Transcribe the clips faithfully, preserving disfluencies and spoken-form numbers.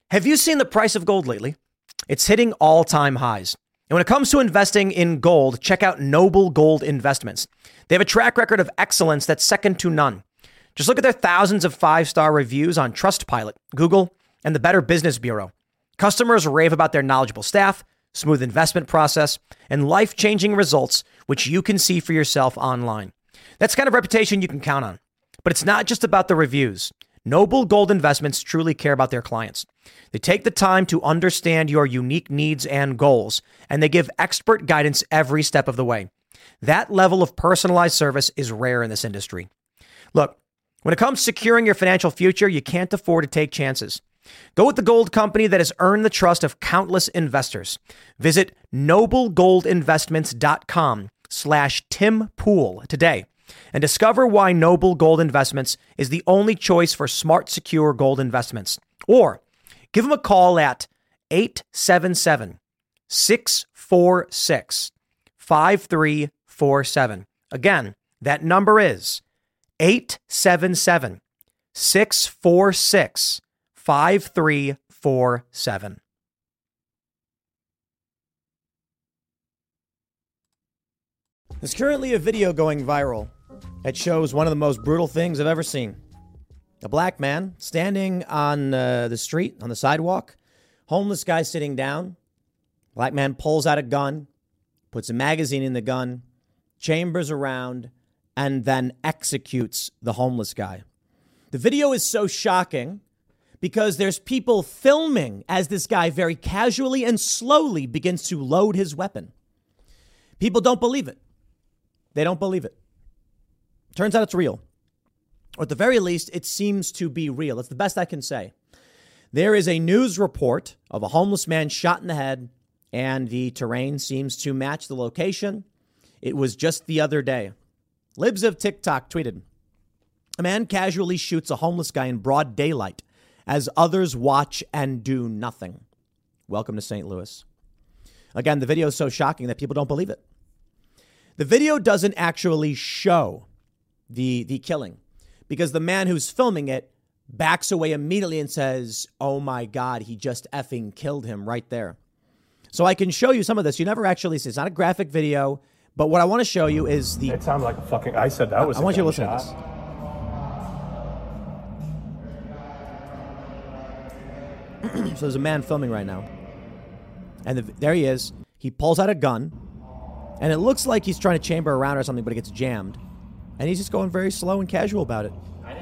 Have you seen the price of gold lately? It's hitting all-time highs. And when it comes to investing in gold, check out Noble Gold Investments. They have a track record of excellence that's second to none. Just look at their thousands of five-star reviews on Trustpilot, Google, and the Better Business Bureau. Customers rave about their knowledgeable staff, smooth investment process, and life-changing results, which you can see for yourself online. That's the kind of reputation you can count on. But it's not just about the reviews. Noble Gold Investments truly care about their clients. They take the time to understand your unique needs and goals, and they give expert guidance every step of the way. That level of personalized service is rare in this industry. Look, when it comes to securing your financial future, you can't afford to take chances. Go with the gold company that has earned the trust of countless investors. Visit noblegoldinvestments.com slash Tim Pool today and discover why Noble Gold Investments is the only choice for smart, secure gold investments. Or give them a call at eight seven seven, six four six, five three four seven. Again, that number is eight seven seven, six four six, five three four seven. There's currently a video going viral that shows one of the most brutal things I've ever seen. A black man standing on uh, the street, on the sidewalk, homeless guy sitting down. Black man pulls out a gun, puts a magazine in the gun, chambers around, and then executes the homeless guy. The video is so shocking because there's people filming as this guy very casually and slowly begins to load his weapon. People don't believe it. They don't believe it. Turns out it's real. Or at the very least, it seems to be real. That's the best I can say. There is a news report of a homeless man shot in the head, and the terrain seems to match the location. It was just the other day. Libs of TikTok tweeted, a man casually shoots a homeless guy in broad daylight as others watch and do nothing. Welcome to Saint Louis. Again, the video is so shocking that people don't believe it. The video doesn't actually show the, the killing because the man who's filming it backs away immediately and says, oh my God, he just effing killed him right there. So I can show you some of this. You never actually see. It's not a graphic video, but what I want to show you is the... It sounded like a fucking... I said that was I, I want you to listen shot. to this. So there's a man filming right now. And the, there he is. He pulls out a gun. And it looks like he's trying to chamber around or something, but it gets jammed. And he's just going very slow and casual about it.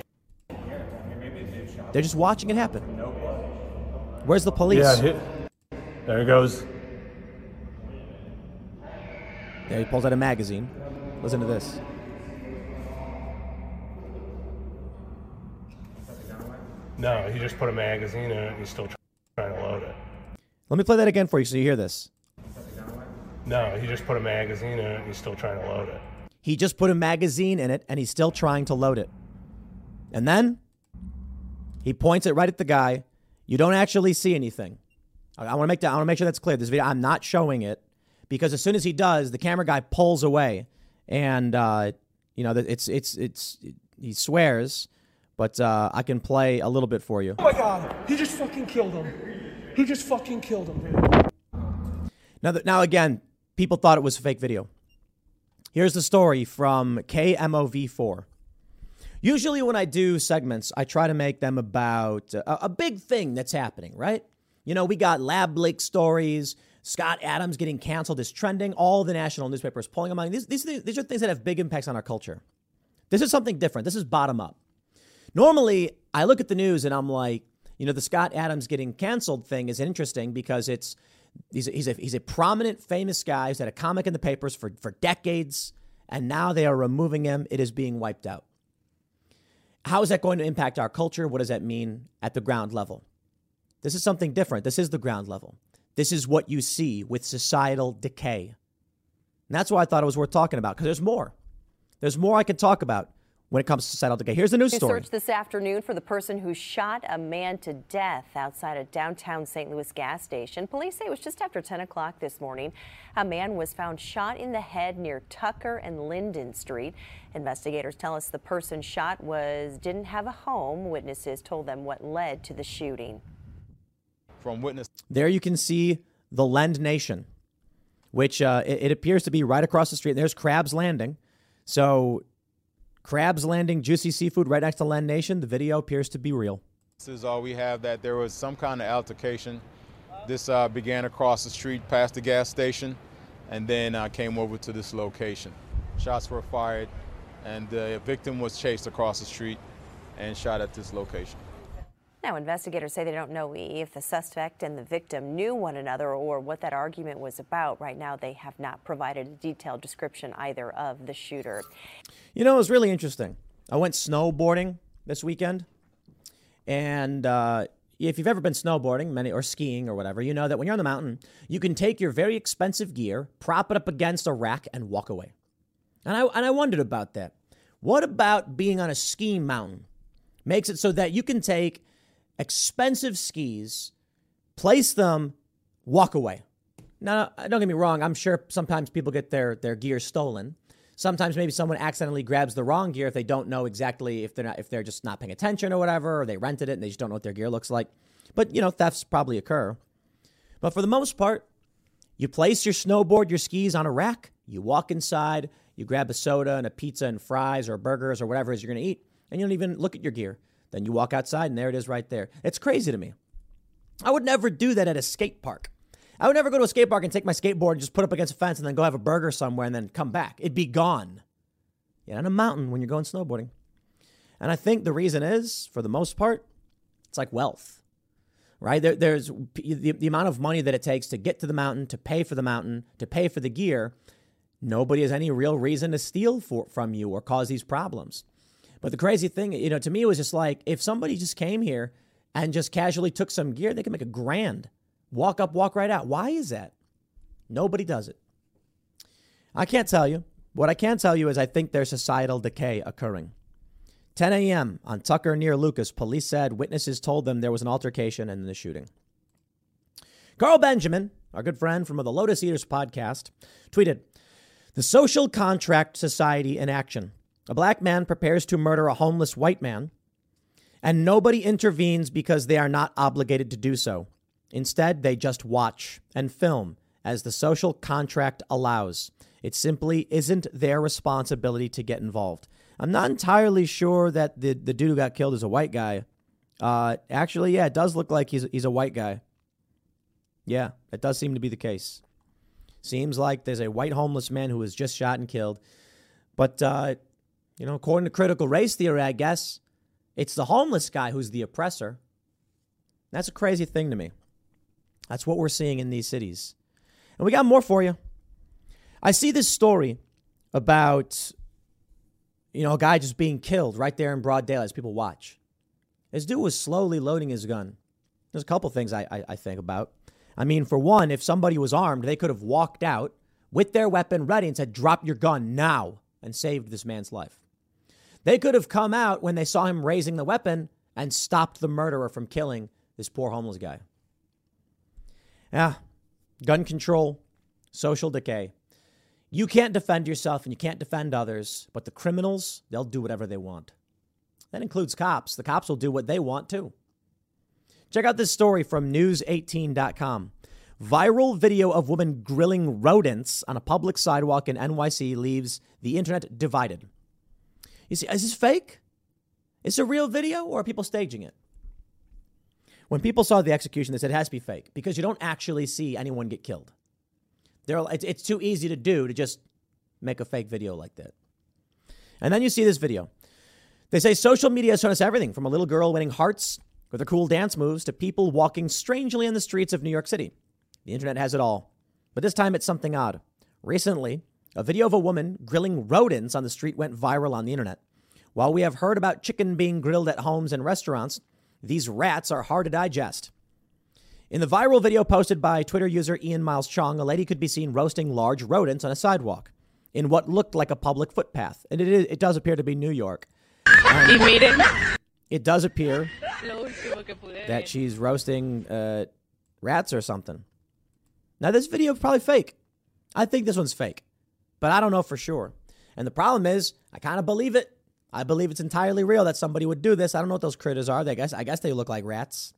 They're just watching it happen. Where's the police? Yeah, hit. There he goes. There he pulls out a magazine. Listen to this. No, he just put a magazine in it and he's still trying to load it. Let me play that again for you so you hear this. No, he just put a magazine in it and he's still trying to load it. He just put a magazine in it and he's still trying to load it. And then he points it right at the guy. You don't actually see anything. I, I want to make that. I want to make sure that's clear. This video, I'm not showing it because as soon as he does, the camera guy pulls away, and uh, you know, it's it's it's it, he swears, but uh, I can play a little bit for you. Oh my God! He just fucking killed him. He just fucking killed him, dude. Now, th- now again, people thought it was a fake video. Here's the story from K M O V four. Usually when I do segments, I try to make them about a, a big thing that's happening, right? You know, we got lab leak stories, Scott Adams getting canceled is trending, all the national newspapers pulling them on. These, these, these are things that have big impacts on our culture. This is something different. This is bottom up. Normally, I look at the news and I'm like, you know, the Scott Adams getting canceled thing is interesting because it's he's a, he's a, he's a prominent, famous guy who's had a comic in the papers for, for decades, and now they are removing him. It is being wiped out. How is that going to impact our culture? What does that mean at the ground level? This is something different. This is the ground level. This is what you see with societal decay. And that's why I thought it was worth talking about, because there's more. There's more I can talk about when it comes to societal decay. Here's the news story. Search this afternoon for the person who shot a man to death outside a downtown Saint Louis gas station. Police say it was just after ten o'clock this morning. A man was found shot in the head near Tucker and Linden Street. Investigators tell us the person shot was didn't have a home. Witnesses told them what led to the shooting. from witness. There you can see the Lend Nation, which uh, it, it appears to be right across the street. There's Crab's Landing. So Crab's Landing, juicy seafood right next to Lend Nation. The video appears to be real. This is all we have, that there was some kind of altercation. This uh, began across the street past the gas station and then uh, came over to this location. Shots were fired and the victim was chased across the street and shot at this location. Now, investigators say they don't know if the suspect and the victim knew one another or what that argument was about. Right now, they have not provided a detailed description either of the shooter. You know, it was really interesting. I went snowboarding this weekend. And uh, if you've ever been snowboarding many or skiing or whatever, you know that when you're on the mountain, you can take your very expensive gear, prop it up against a rack, and walk away. And I, and I wondered about that. What about being on a ski mountain makes it so that you can take expensive skis, place them, walk away? Now, don't get me wrong. I'm sure sometimes people get their, their gear stolen. Sometimes maybe someone accidentally grabs the wrong gear if they don't know exactly if they're not, if they're just not paying attention or whatever, or they rented it and they just don't know what their gear looks like. But, you know, thefts probably occur. But for the most part, you place your snowboard, your skis on a rack, you walk inside, you grab a soda and a pizza and fries or burgers or whatever it is you're going to eat, and you don't even look at your gear. Then you walk outside and there it is right there. It's crazy to me. I would never do that at a skate park. I would never go to a skate park and take my skateboard and just put it up against a fence and then go have a burger somewhere and then come back. It'd be gone. You're on a mountain when you're going snowboarding. And I think the reason is, for the most part, it's like wealth, right? There, there's the, the amount of money that it takes to get to the mountain, to pay for the mountain, to pay for the gear. Nobody has any real reason to steal for, from you or cause these problems. But the crazy thing, you know, to me, it was just like, if somebody just came here and just casually took some gear, they could make a grand. Walk up, walk right out. Why is that? Nobody does it. I can't tell you. What I can tell you is I think there's societal decay occurring. ten a.m. on Tucker near Lucas, police said witnesses told them there was an altercation and the shooting. Carl Benjamin, our good friend from the Lotus Eaters podcast, tweeted, "The social contract society in action. A black man prepares to murder a homeless white man, and nobody intervenes because they are not obligated to do so. Instead, they just watch and film as the social contract allows. It simply isn't their responsibility to get involved." I'm not entirely sure that the, the dude who got killed is a white guy. Uh, actually, yeah, it does look like he's he's a white guy. Yeah, it does seem to be the case. Seems like there's a white homeless man who was just shot and killed. But, uh, you know, according to critical race theory, I guess, it's the homeless guy who's the oppressor. That's a crazy thing to me. That's what we're seeing in these cities. And we got more for you. I see this story about, you know, a guy just being killed right there in broad daylight as people watch. This dude was slowly loading his gun. There's a couple things I, I, I think about. I mean, for one, if somebody was armed, they could have walked out with their weapon ready and said, "Drop your gun now," and saved this man's life. They could have come out when they saw him raising the weapon and stopped the murderer from killing this poor homeless guy. Yeah, gun control, social decay. You can't defend yourself and you can't defend others, but the criminals, they'll do whatever they want. That includes cops. The cops will do what they want too. Check out this story from news eighteen dot com. Viral video of woman grilling rodents on a public sidewalk in N Y C leaves the internet divided. You see, is this fake? Is it a real video or are people staging it? When people saw the execution, they said it has to be fake because you don't actually see anyone get killed. They're, it's, it's too easy to do to just make a fake video like that. And then you see this video. They say social media has shown us everything from a little girl winning hearts with her cool dance moves to people walking strangely in the streets of New York City. The internet has it all. But this time it's something odd. Recently, a video of a woman grilling rodents on the street went viral on the internet. While we have heard about chicken being grilled at homes and restaurants, these rats are hard to digest. In the viral video posted by Twitter user Ian Miles Chong, a lady could be seen roasting large rodents on a sidewalk in what looked like a public footpath. And it, is, it does appear to be New York. Um, it does appear that she's roasting uh, rats or something. Now, this video is probably fake. I think this one's fake, but I don't know for sure. And the problem is, I kind of believe it. I believe it's entirely real that somebody would do this. I don't know what those critters are. I guess, I guess they look like rats.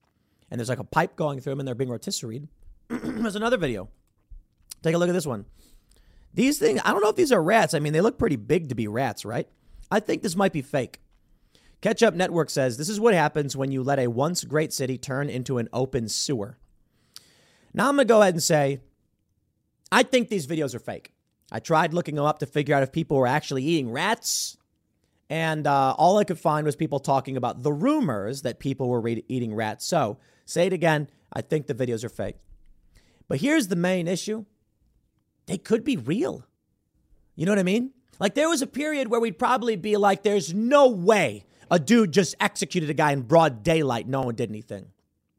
and there's like a pipe going through them and they're being rotisseried. There's another video. Take a look at this one. These things, I don't know if these are rats. I mean, they look pretty big to be rats, right? I think this might be fake. Ketchup Network says this is what happens when you let a once great city turn into an open sewer. Now I'm going to go ahead and say, I think these videos are fake. I tried looking them up to figure out if people were actually eating rats. And uh, all I could find was people talking about the rumors that people were re- eating rats. So, say it again, I think the videos are fake. But here's the main issue. They could be real. You know what I mean? Like there was a period where we'd probably be like, there's no way a dude just executed a guy in broad daylight. No one did anything.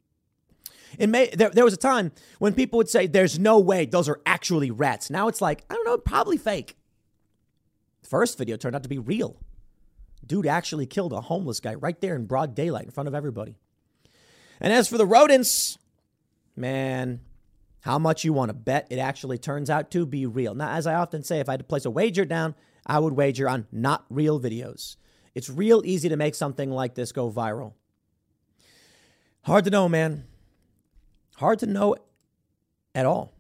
It may, there, there was a time when people would say, there's no way those are actually rats. Now it's like, I don't know, probably fake. The first video turned out to be real. Dude actually killed a homeless guy right there in broad daylight in front of everybody. And as for the rodents, man, how much you want to bet it actually turns out to be real. Now, as I often say, if I had to place a wager down, I would wager on not real videos. It's real easy to make something like this go viral. Hard to know, man. Hard to know at all.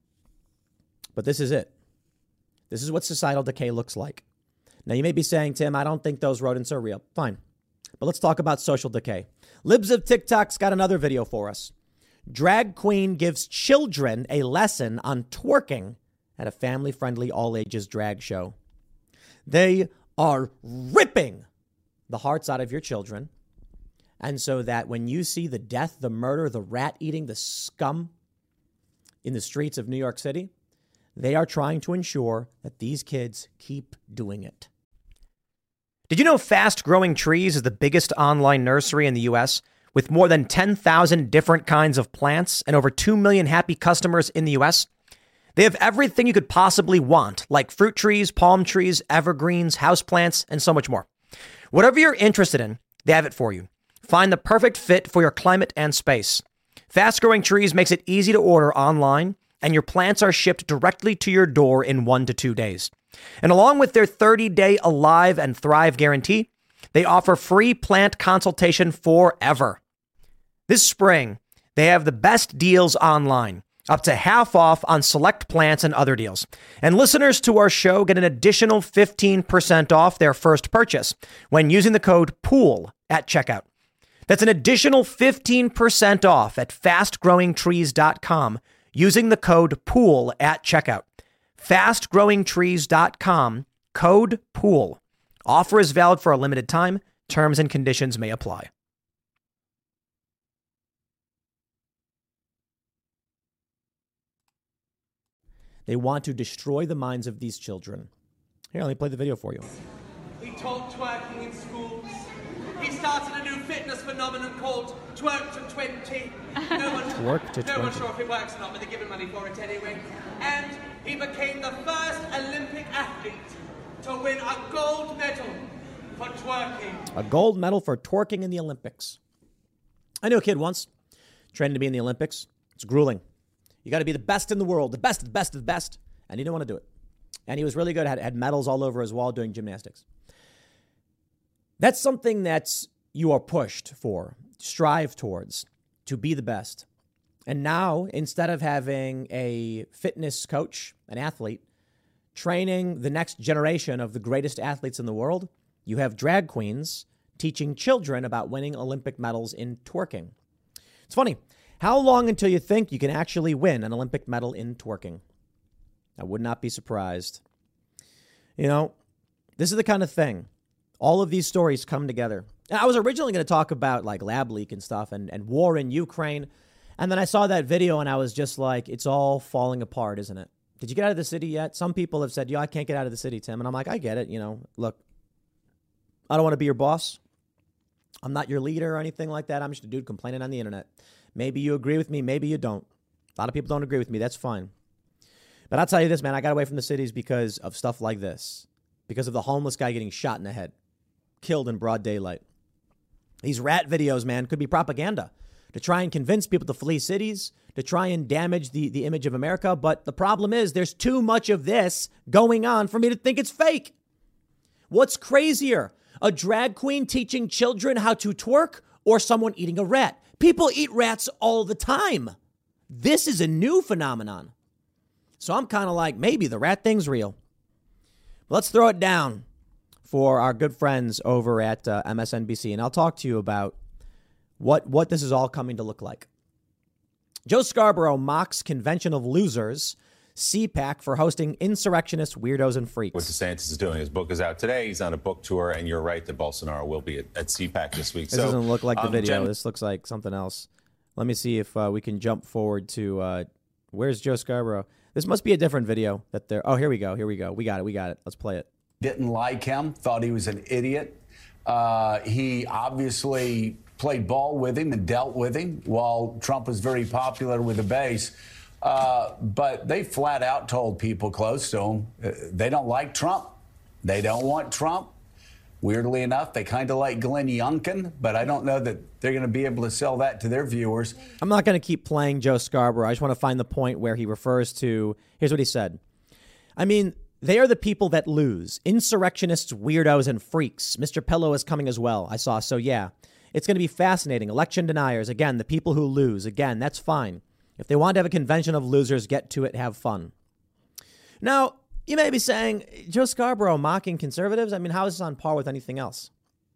But this is it. This is what societal decay looks like. Now, you may be saying, Tim, I don't think those rodents are real. Fine. But let's talk about social decay. Libs of TikTok's got another video for us. Drag queen gives children a lesson on twerking at a family-friendly all-ages drag show. They are ripping the hearts out of your children. And so that when you see the death, the murder, the rat eating, the scum in the streets of New York City, they are trying to ensure that these kids keep doing it. Did you know Fast Growing Trees is the biggest online nursery in the U S with more than ten thousand different kinds of plants and over two million happy customers in the U S? They have everything you could possibly want, like fruit trees, palm trees, evergreens, houseplants, and so much more. Whatever you're interested in, they have it for you. Find the perfect fit for your climate and space. Fast Growing Trees makes it easy to order online, and your plants are shipped directly to your door in one to two days. And along with their thirty-day Alive and Thrive guarantee, they offer free plant consultation forever. This spring, they have the best deals online, up to half off on select plants and other deals. And listeners to our show get an additional fifteen percent off their first purchase when using the code POOL at checkout. That's an additional fifteen percent off at fast growing trees dot com using the code POOL at checkout. fast growing trees dot com, code POOL. Offer is valid for a limited time. Terms and conditions may apply. They want to destroy the minds of these children. Here, let me play the video for you. He taught twerking in schools. He started a new fitness phenomenon called Twerk to twenty. No one, Twerk to no twenty. one's sure if it works or not, but they're giving money for it anyway. And he became the first Olympic athlete to win a gold medal for twerking. A gold medal for twerking in the Olympics. I knew a kid once training to be in the Olympics. It's grueling. You got to be the best in the world, the best, the best, the best. And he didn't want to do it. And he was really good, had, had medals all over his wall doing gymnastics. That's something that you are pushed for, strive towards, to be the best. And now, instead of having a fitness coach, an athlete, training the next generation of the greatest athletes in the world, you have drag queens teaching children about winning Olympic medals in twerking. It's funny. How long until you think you can actually win an Olympic medal in twerking? I would not be surprised. You know, this is the kind of thing. All of these stories come together. And I was originally going to talk about like lab leak and stuff and, and war in Ukraine. And then I saw that video and I was just like, it's all falling apart, isn't it? Did you get out of the city yet? Some people have said, yo, I can't get out of the city, Tim. And I'm like, I get it. You know, look, I don't want to be your boss. I'm not your leader or anything like that. I'm just a dude complaining on the internet. Maybe you agree with me. Maybe you don't. A lot of people don't agree with me. That's fine. But I'll tell you this, man, I got away from the cities because of stuff like this, because of the homeless guy getting shot in the head, killed in broad daylight. These rat videos, man, could be propaganda to try and convince people to flee cities, to try and damage the, the image of America. But the problem is there's too much of this going on for me to think it's fake. What's crazier, a drag queen teaching children how to twerk or someone eating a rat? People eat rats all the time. This is a new phenomenon. So I'm kind of like, maybe the rat thing's real. Let's throw it down for our good friends over at uh, M S N B C, and I'll talk to you about what, what this is all coming to look like. Joe Scarborough mocks convention of losers, C PAC, for hosting insurrectionists, weirdos, and freaks. What DeSantis is doing. His book is out today. He's on a book tour, and you're right that Bolsonaro will be at, at C PAC this week. This so, doesn't look like the um, video. Jen- This looks like something else. Let me see if uh, we can jump forward to uh, where's Joe Scarborough? This must be a different video that they're. Oh, here we go. Here we go. We got it. We got it. Let's play it. Didn't like him, thought he was an idiot. Uh, he obviously played ball with him and dealt with him while Trump was very popular with the base. Uh, but they flat out told people close to him uh, they don't like Trump. They don't want Trump. Weirdly enough, they kind of like Glenn Youngkin, but I don't know that they're going to be able to sell that to their viewers. I'm not going to keep playing Joe Scarborough. I just want to find the point where he refers to, here's what he said. I mean, they are the people that lose. Insurrectionists, weirdos, and freaks. Mister Pillow is coming as well, I saw. So, yeah, it's going to be fascinating. Election deniers, again, the people who lose. Again, that's fine. If they want to have a convention of losers, get to it, have fun. Now, you may be saying, Joe Scarborough mocking conservatives? I mean, how is this on par with anything else?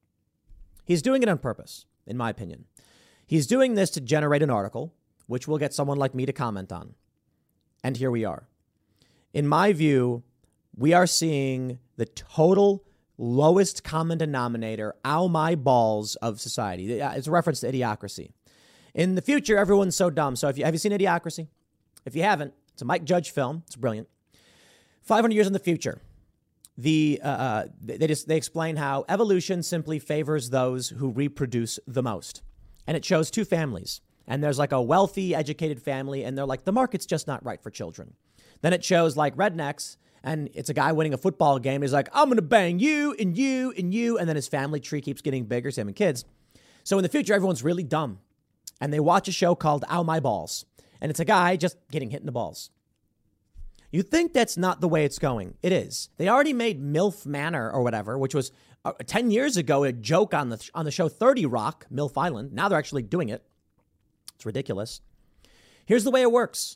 He's doing it on purpose, in my opinion. He's doing this to generate an article, which will get someone like me to comment on. And here we are. In my view, we are seeing the total lowest common denominator, ow my balls of society. It's a reference to Idiocracy. In the future, everyone's so dumb. So if you have you seen Idiocracy? If you haven't, it's a Mike Judge film. It's brilliant. five hundred years in the future, the uh, they just they explain how evolution simply favors those who reproduce the most. And it shows two families. And there's like a wealthy, educated family, and they're like, the market's just not right for children. Then it shows like rednecks, and it's a guy winning a football game. He's like, I'm going to bang you and you and you. And then his family tree keeps getting bigger, so having kids. So in the future, everyone's really dumb. And they watch a show called Ow My Balls. And it's a guy just getting hit in the balls. You think that's not the way it's going. It is. They already made MILF Manor or whatever, which was uh, ten years ago a joke on the on the show thirty Rock, MILF Island. Now they're actually doing it. It's ridiculous. Here's the way it works.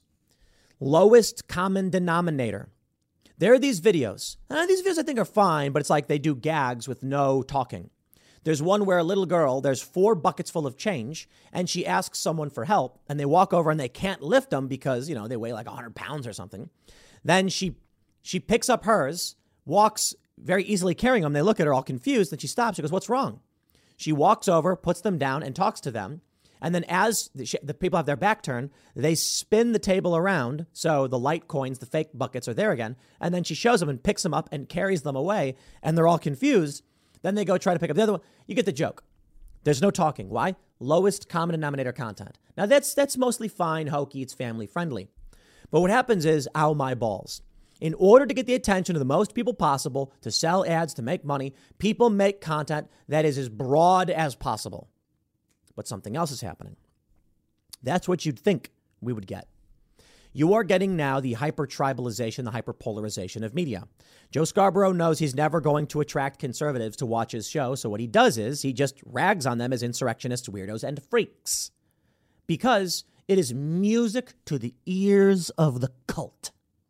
Lowest common denominator. There are these videos. Uh, these videos I think are fine, but it's like they do gags with no talking. There's one where a little girl, there's four buckets full of change, and she asks someone for help, and they walk over and they can't lift them because, you know, they weigh like one hundred pounds or something. Then she she picks up hers, walks very easily carrying them. They look at her all confused, and she stops. She goes, what's wrong? She walks over, puts them down, and talks to them. And then as the, she, the people have their back turned, they spin the table around. So the light coins, the fake buckets are there again. And then she shows them and picks them up and carries them away, and they're all confused. Then they go try to pick up the other one. You get the joke. There's no talking. Why? Lowest common denominator content. Now, that's that's mostly fine, hokey. It's family friendly. But what happens is, ow my balls. In order to get the attention of the most people possible, to sell ads, to make money, people make content that is as broad as possible. But something else is happening. That's what you'd think we would get. You are getting now the hyper-tribalization, the hyper-polarization of media. Joe Scarborough knows he's never going to attract conservatives to watch his show, so what he does is he just rags on them as insurrectionists, weirdos, and freaks. Because it is music to the ears of the cult.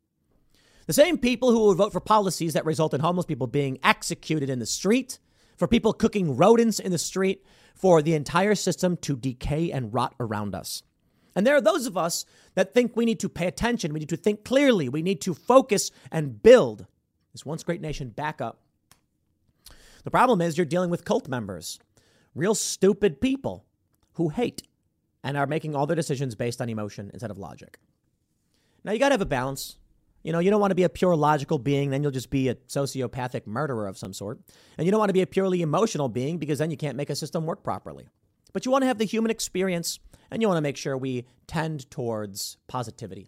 The same people who will vote for policies that result in homeless people being executed in the street, for people cooking rodents in the street, for the entire system to decay and rot around us. And there are those of us that think we need to pay attention. We need to think clearly. We need to focus and build this once great nation back up. The problem is you're dealing with cult members, real stupid people who hate and are making all their decisions based on emotion instead of logic. Now, you got to have a balance. You know, you don't want to be a pure logical being. Then you'll just be a sociopathic murderer of some sort. And you don't want to be a purely emotional being because then you can't make a system work properly. But you want to have the human experience, and you want to make sure we tend towards positivity.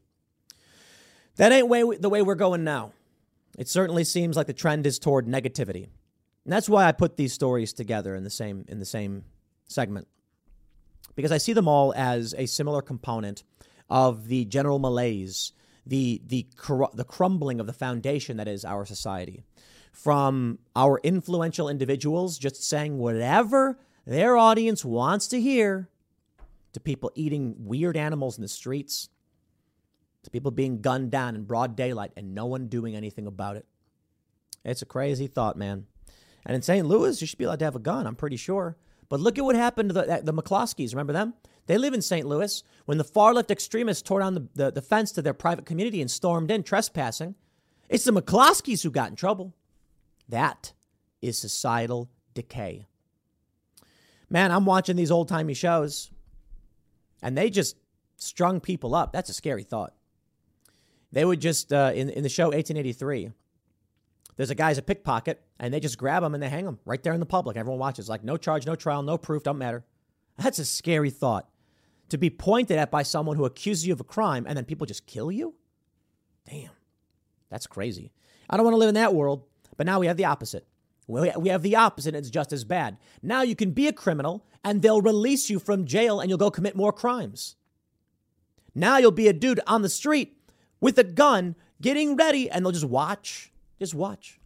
That ain't way we, the way we're going now. It certainly seems like the trend is toward negativity. And that's why I put these stories together in the same in the same segment. Because I see them all as a similar component of the general malaise, the the cr- the crumbling of the foundation that is our society. From our influential individuals just saying whatever their audience wants to hear, to people eating weird animals in the streets, to people being gunned down in broad daylight and no one doing anything about it. It's a crazy thought, man. And in Saint Louis, you should be allowed to have a gun, I'm pretty sure. But look at what happened to the, the McCloskeys. Remember them? They live in Saint Louis. When the far-left extremists tore down the, the, the fence to their private community and stormed in, trespassing, it's the McCloskeys who got in trouble. That is societal decay. Man, I'm watching these old-timey shows, and they just strung people up. That's a scary thought. They would just, uh, in, in the show eighteen eighty-three, there's a guy's a pickpocket, and they just grab him and they hang him right there in the public. Everyone watches. Like, no charge, no trial, no proof, don't matter. That's a scary thought. To be pointed at by someone who accuses you of a crime, and then people just kill you? Damn. That's crazy. I don't want to live in that world, but now we have the opposite. We have the opposite, and it's just as bad. Now you can be a criminal, and they'll release you from jail, and you'll go commit more crimes. Now you'll be a dude on the street with a gun, getting ready, and they'll just watch. Just watch.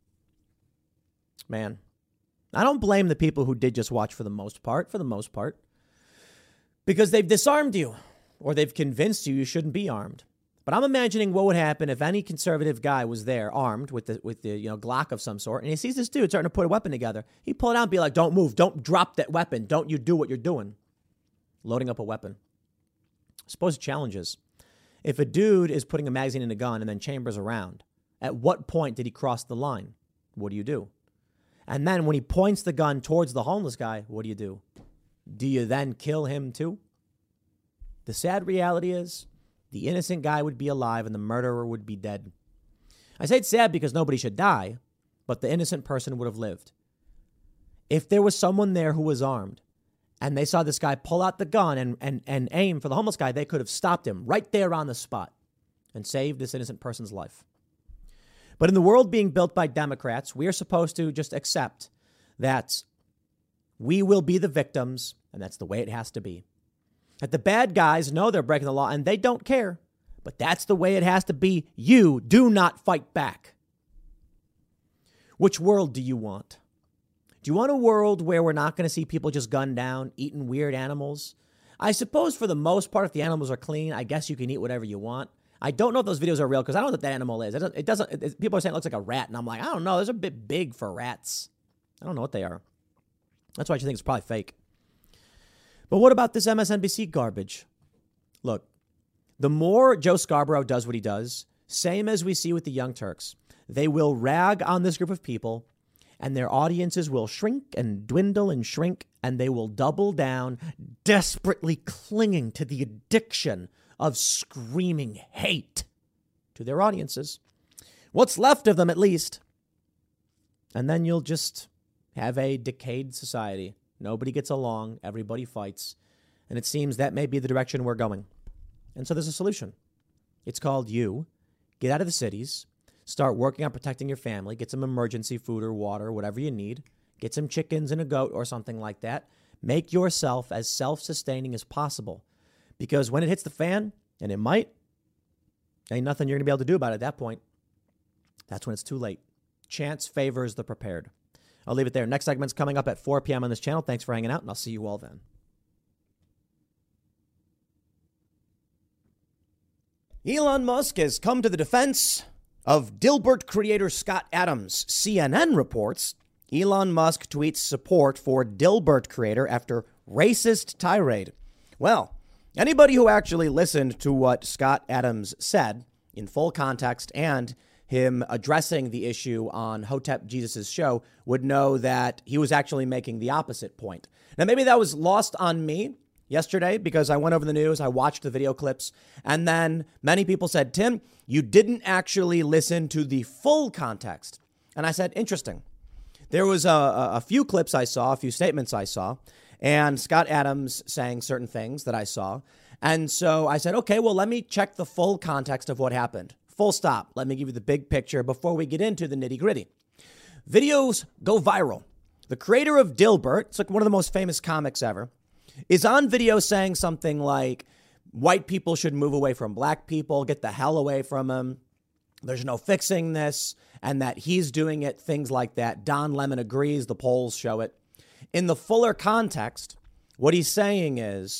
Man, I don't blame the people who did just watch for the most part, for the most part, because they've disarmed you, or they've convinced you you shouldn't be armed. But I'm imagining what would happen if any conservative guy was there armed with the with the you know Glock of some sort, and he sees this dude starting to put a weapon together. He'd pull it out and be like, "Don't move, don't drop that weapon, don't you do what you're doing." Loading up a weapon. Suppose challenges. If a dude is putting a magazine in a gun and then chambers around, at what point did he cross the line? What do you do? And then when he points the gun towards the homeless guy, what do you do? Do you then kill him too? The sad reality is, the innocent guy would be alive and the murderer would be dead. I say it's sad because nobody should die, but the innocent person would have lived. If there was someone there who was armed and they saw this guy pull out the gun and, and, and aim for the homeless guy, they could have stopped him right there on the spot and saved this innocent person's life. But in the world being built by Democrats, we are supposed to just accept that we will be the victims, and that's the way it has to be. That the bad guys know they're breaking the law and they don't care, but that's the way it has to be. You do not fight back. Which world do you want? Do you want a world where we're not going to see people just gunned down, eating weird animals? I suppose for the most part, if the animals are clean, I guess you can eat whatever you want. I don't know if those videos are real because I don't know what that animal is. It doesn't, it doesn't it, people are saying it looks like a rat, and I'm like, I don't know. Those are a bit big for rats. I don't know what they are. That's why I think it's probably fake. But what about this M S N B C garbage? Look, the more Joe Scarborough does what he does, same as we see with the Young Turks, they will rag on this group of people, and their audiences will shrink and dwindle and shrink, and they will double down, desperately clinging to the addiction of screaming hate to their audiences. What's left of them, at least. And then you'll just have a decayed society. Nobody gets along. Everybody fights. And it seems that may be the direction we're going. And so there's a solution. It's called you. Get out of the cities. Start working on protecting your family. Get some emergency food or water, whatever you need. Get some chickens and a goat or something like that. Make yourself as self-sustaining as possible. Because when it hits the fan, and it might, ain't nothing you're going to be able to do about it at that point. That's when it's too late. Chance favors the prepared. I'll leave it there. Next segment's coming up at four p.m. on this channel. Thanks for hanging out, and I'll see you all then. Elon Musk has come to the defense of Dilbert creator Scott Adams. C N N reports Elon Musk tweets support for Dilbert creator after racist tirade. Well, anybody who actually listened to what Scott Adams said in full context and him addressing the issue on Hotep Jesus' show would know that he was actually making the opposite point. Now, maybe that was lost on me yesterday because I went over the news, I watched the video clips, and then many people said, Tim, you didn't actually listen to the full context. And I said, interesting. There was a, a few clips I saw, a few statements I saw, and Scott Adams saying certain things that I saw. And so I said, okay, well, let me check the full context of what happened. Full stop. Let me give you the big picture before we get into the nitty gritty. Videos go viral. The creator of Dilbert, it's like one of the most famous comics ever, is on video saying something like, white people should move away from black people, get the hell away from them. There's no fixing this, and that he's doing it, things like that. Don Lemon agrees. The polls show it. In the fuller context, what he's saying is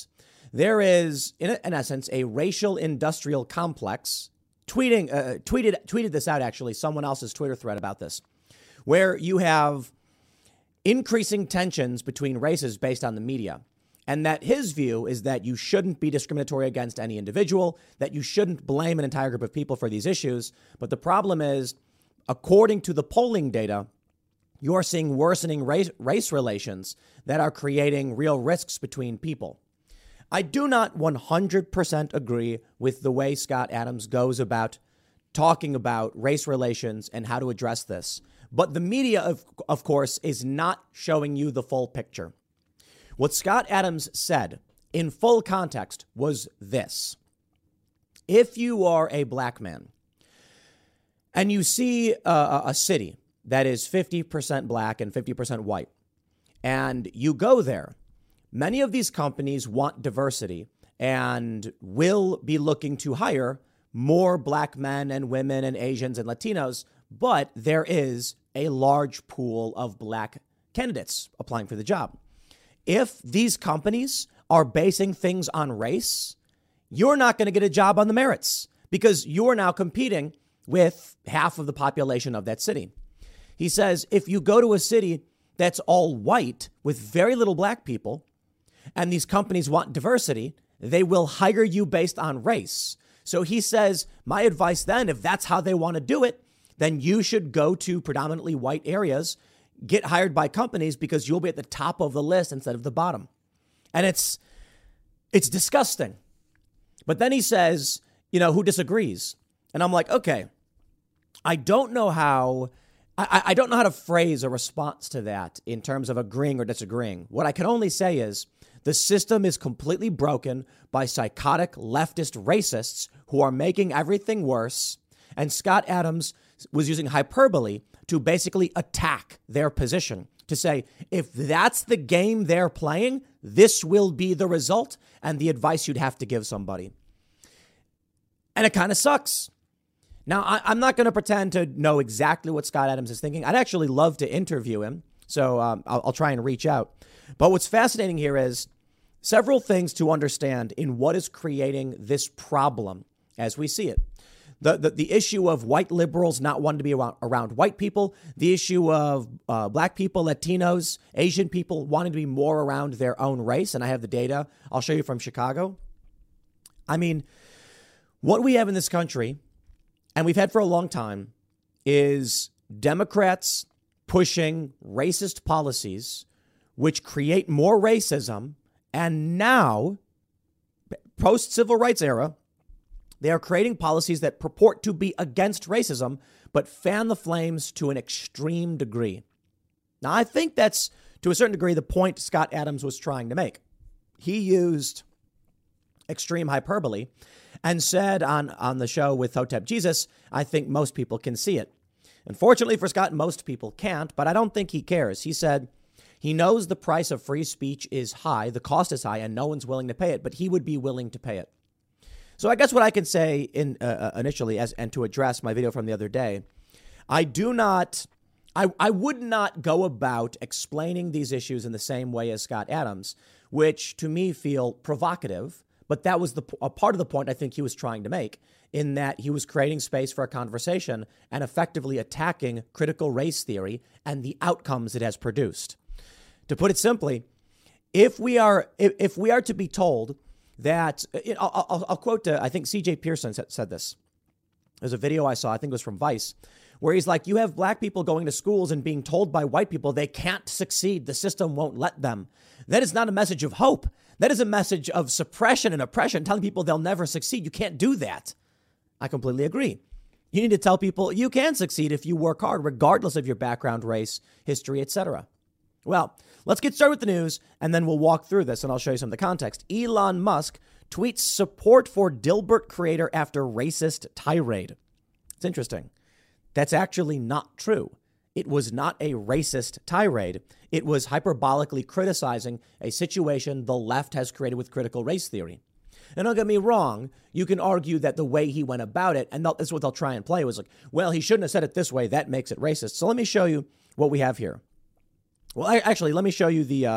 there is, in, in essence, a racial industrial complex. Tweeting, uh, tweeted, tweeted this out, actually, someone else's Twitter thread about this, where you have increasing tensions between races based on the media. And that his view is that you shouldn't be discriminatory against any individual, that you shouldn't blame an entire group of people for these issues. But the problem is, according to the polling data, you're seeing worsening race, race relations that are creating real risks between people. I do not one hundred percent agree with the way Scott Adams goes about talking about race relations and how to address this. But the media, of, of course, is not showing you the full picture. What Scott Adams said in full context was this. If you are a black man and you see a, a city that is fifty percent black and fifty percent white, and you go there, many of these companies want diversity and will be looking to hire more black men and women and Asians and Latinos, but there is a large pool of black candidates applying for the job. If these companies are basing things on race, you're not going to get a job on the merits because you're now competing with half of the population of that city. He says, if you go to a city that's all white with very little black people, and these companies want diversity, they will hire you based on race. So he says, my advice then, if that's how they want to do it, then you should go to predominantly white areas, get hired by companies because you'll be at the top of the list instead of the bottom. And it's it's disgusting. But then he says, you know, who disagrees? And I'm like, okay, I don't know how I, I don't know how to phrase a response to that in terms of agreeing or disagreeing. What I can only say is the system is completely broken by psychotic leftist racists who are making everything worse. And Scott Adams was using hyperbole to basically attack their position, to say, if that's the game they're playing, this will be the result and the advice you'd have to give somebody. And it kind of sucks. Now, I, I'm not going to pretend to know exactly what Scott Adams is thinking. I'd actually love to interview him, so um, I'll, I'll try and reach out. But what's fascinating here is several things to understand in what is creating this problem as we see it. The, the the issue of white liberals not wanting to be around, around white people, the issue of uh, black people, Latinos, Asian people wanting to be more around their own race. And I have the data I'll show you from Chicago. I mean, what we have in this country, and we've had for a long time, is Democrats pushing racist policies which create more racism. And now, post-civil rights era, they are creating policies that purport to be against racism, but fan the flames to an extreme degree. Now, I think that's, to a certain degree, the point Scott Adams was trying to make. He used extreme hyperbole and said on, on the show with Hotep Jesus, I think most people can see it. Unfortunately for Scott, most people can't, but I don't think he cares. He said he knows the price of free speech is high, the cost is high, and no one's willing to pay it, but he would be willing to pay it. So I guess what I can say in uh, initially, as and to address my video from the other day, I do not, I, I would not go about explaining these issues in the same way as Scott Adams, which to me feel provocative. But that was the a part of the point I think he was trying to make, in that he was creating space for a conversation and effectively attacking critical race theory and the outcomes it has produced. To put it simply, if we are if, if we are to be told that, I'll, I'll, I'll quote, uh, I think C J Pearson said, said this. There's a video I saw, I think it was from Vice, where he's like, you have black people going to schools and being told by white people they can't succeed. The system won't let them. That is not a message of hope. That is a message of suppression and oppression, telling people they'll never succeed. You can't do that. I completely agree. You need to tell people you can succeed if you work hard, regardless of your background, race, history, et cetera. Well, let's get started with the news, and then we'll walk through this, and I'll show you some of the context. Elon Musk tweets support for Dilbert creator after racist tirade. It's interesting. That's actually not true. It was not a racist tirade. It was hyperbolically criticizing a situation the left has created with critical race theory. And don't get me wrong, you can argue that the way he went about it, and that's what they'll try and play, was like, well, he shouldn't have said it this way. That makes it racist. So let me show you what we have here. Well, I, actually, let me show you the, uh,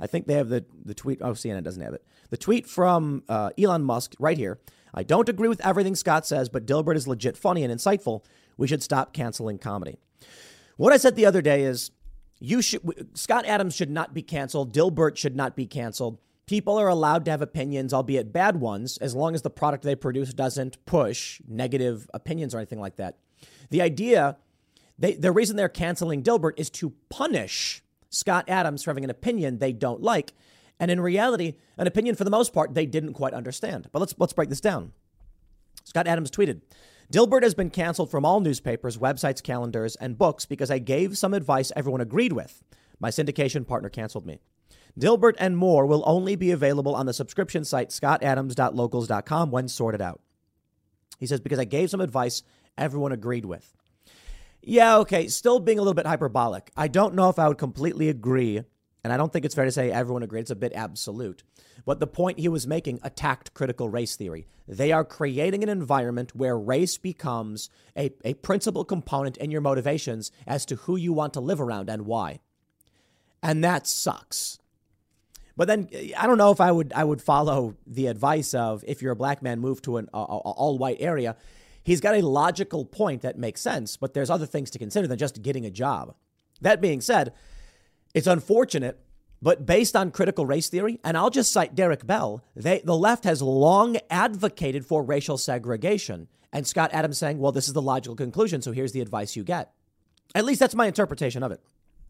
I think they have the, the tweet. Oh, C N N doesn't have it. The tweet from uh, Elon Musk right here. I don't agree with everything Scott says, but Dilbert is legit funny and insightful. We should stop canceling comedy. What I said the other day is you should Scott Adams should not be canceled. Dilbert should not be canceled. People are allowed to have opinions, albeit bad ones, as long as the product they produce doesn't push negative opinions or anything like that. The idea, they, the reason they're canceling Dilbert is to punish Scott Adams for having an opinion they don't like. And in reality, an opinion for the most part, they didn't quite understand. But let's let's break this down. Scott Adams tweeted, Dilbert has been canceled from all newspapers, websites, calendars, and books because I gave some advice everyone agreed with. My syndication partner canceled me. Dilbert and more will only be available on the subscription site scott adams dot locals dot com when sorted out. He says, because I gave some advice everyone agreed with. Yeah, okay, still being a little bit hyperbolic. I don't know if I would completely agree, and I don't think it's fair to say everyone agreed. It's a bit absolute. But the point he was making attacked critical race theory. They are creating an environment where race becomes a, a principal component in your motivations as to who you want to live around and why. And that sucks. But then I don't know if I would I would follow the advice of if you're a black man, move to an uh, all white area. He's got a logical point that makes sense, but there's other things to consider than just getting a job. That being said, it's unfortunate, but based on critical race theory, and I'll just cite Derek Bell, they, the left has long advocated for racial segregation. And Scott Adams saying, well, this is the logical conclusion, so here's the advice you get. At least that's my interpretation of it.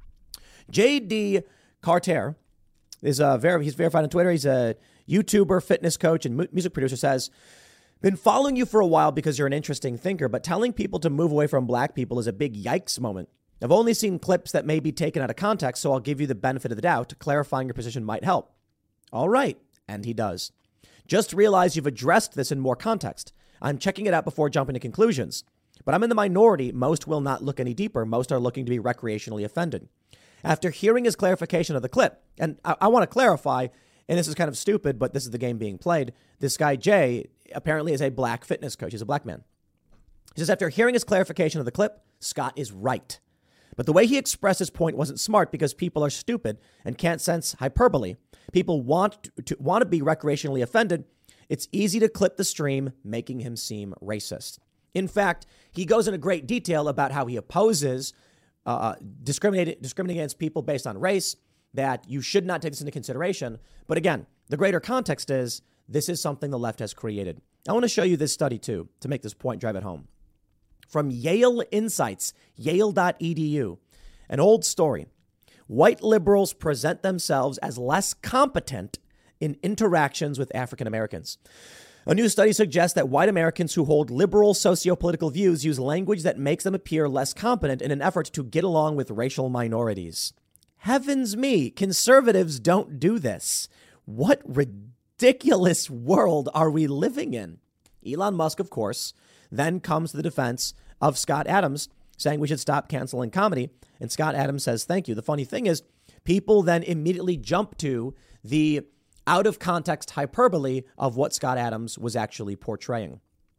J D Carter is a ver- he's verified on Twitter. He's a YouTuber, fitness coach, and mu- music producer. Says, been following you for a while because you're an interesting thinker, but telling people to move away from black people is a big yikes moment. I've only seen clips that may be taken out of context, so I'll give you the benefit of the doubt. Clarifying your position might help. All right. And he does. Just realize you've addressed this in more context. I'm checking it out before jumping to conclusions. But I'm in the minority. Most will not look any deeper. Most are looking to be recreationally offended. After hearing his clarification of the clip, and I, I want to clarify, and this is kind of stupid, but this is the game being played. This guy, Jay, apparently is a black fitness coach. He's a black man. He says, after hearing his clarification of the clip, Scott is right. But the way he expressed his point wasn't smart because people are stupid and can't sense hyperbole. People want to, to want to be recreationally offended. It's easy to clip the stream, making him seem racist. In fact, he goes into great detail about how he opposes uh, discriminating, discriminating against people based on race, that you should not take this into consideration. But again, the greater context is this is something the left has created. I want to show you this study, too, to make this point drive it home. From Yale Insights, yale dot e d u, an old story. White liberals present themselves as less competent in interactions with African Americans. A new study suggests that white Americans who hold liberal socio-political views use language that makes them appear less competent in an effort to get along with racial minorities. Heavens me, conservatives don't do this. What ridiculous world are we living in? Elon Musk, of course, then comes to the defense of Scott Adams, saying we should stop canceling comedy. And Scott Adams says, thank you. The funny thing is, people then immediately jump to the out of context hyperbole of what Scott Adams was actually portraying.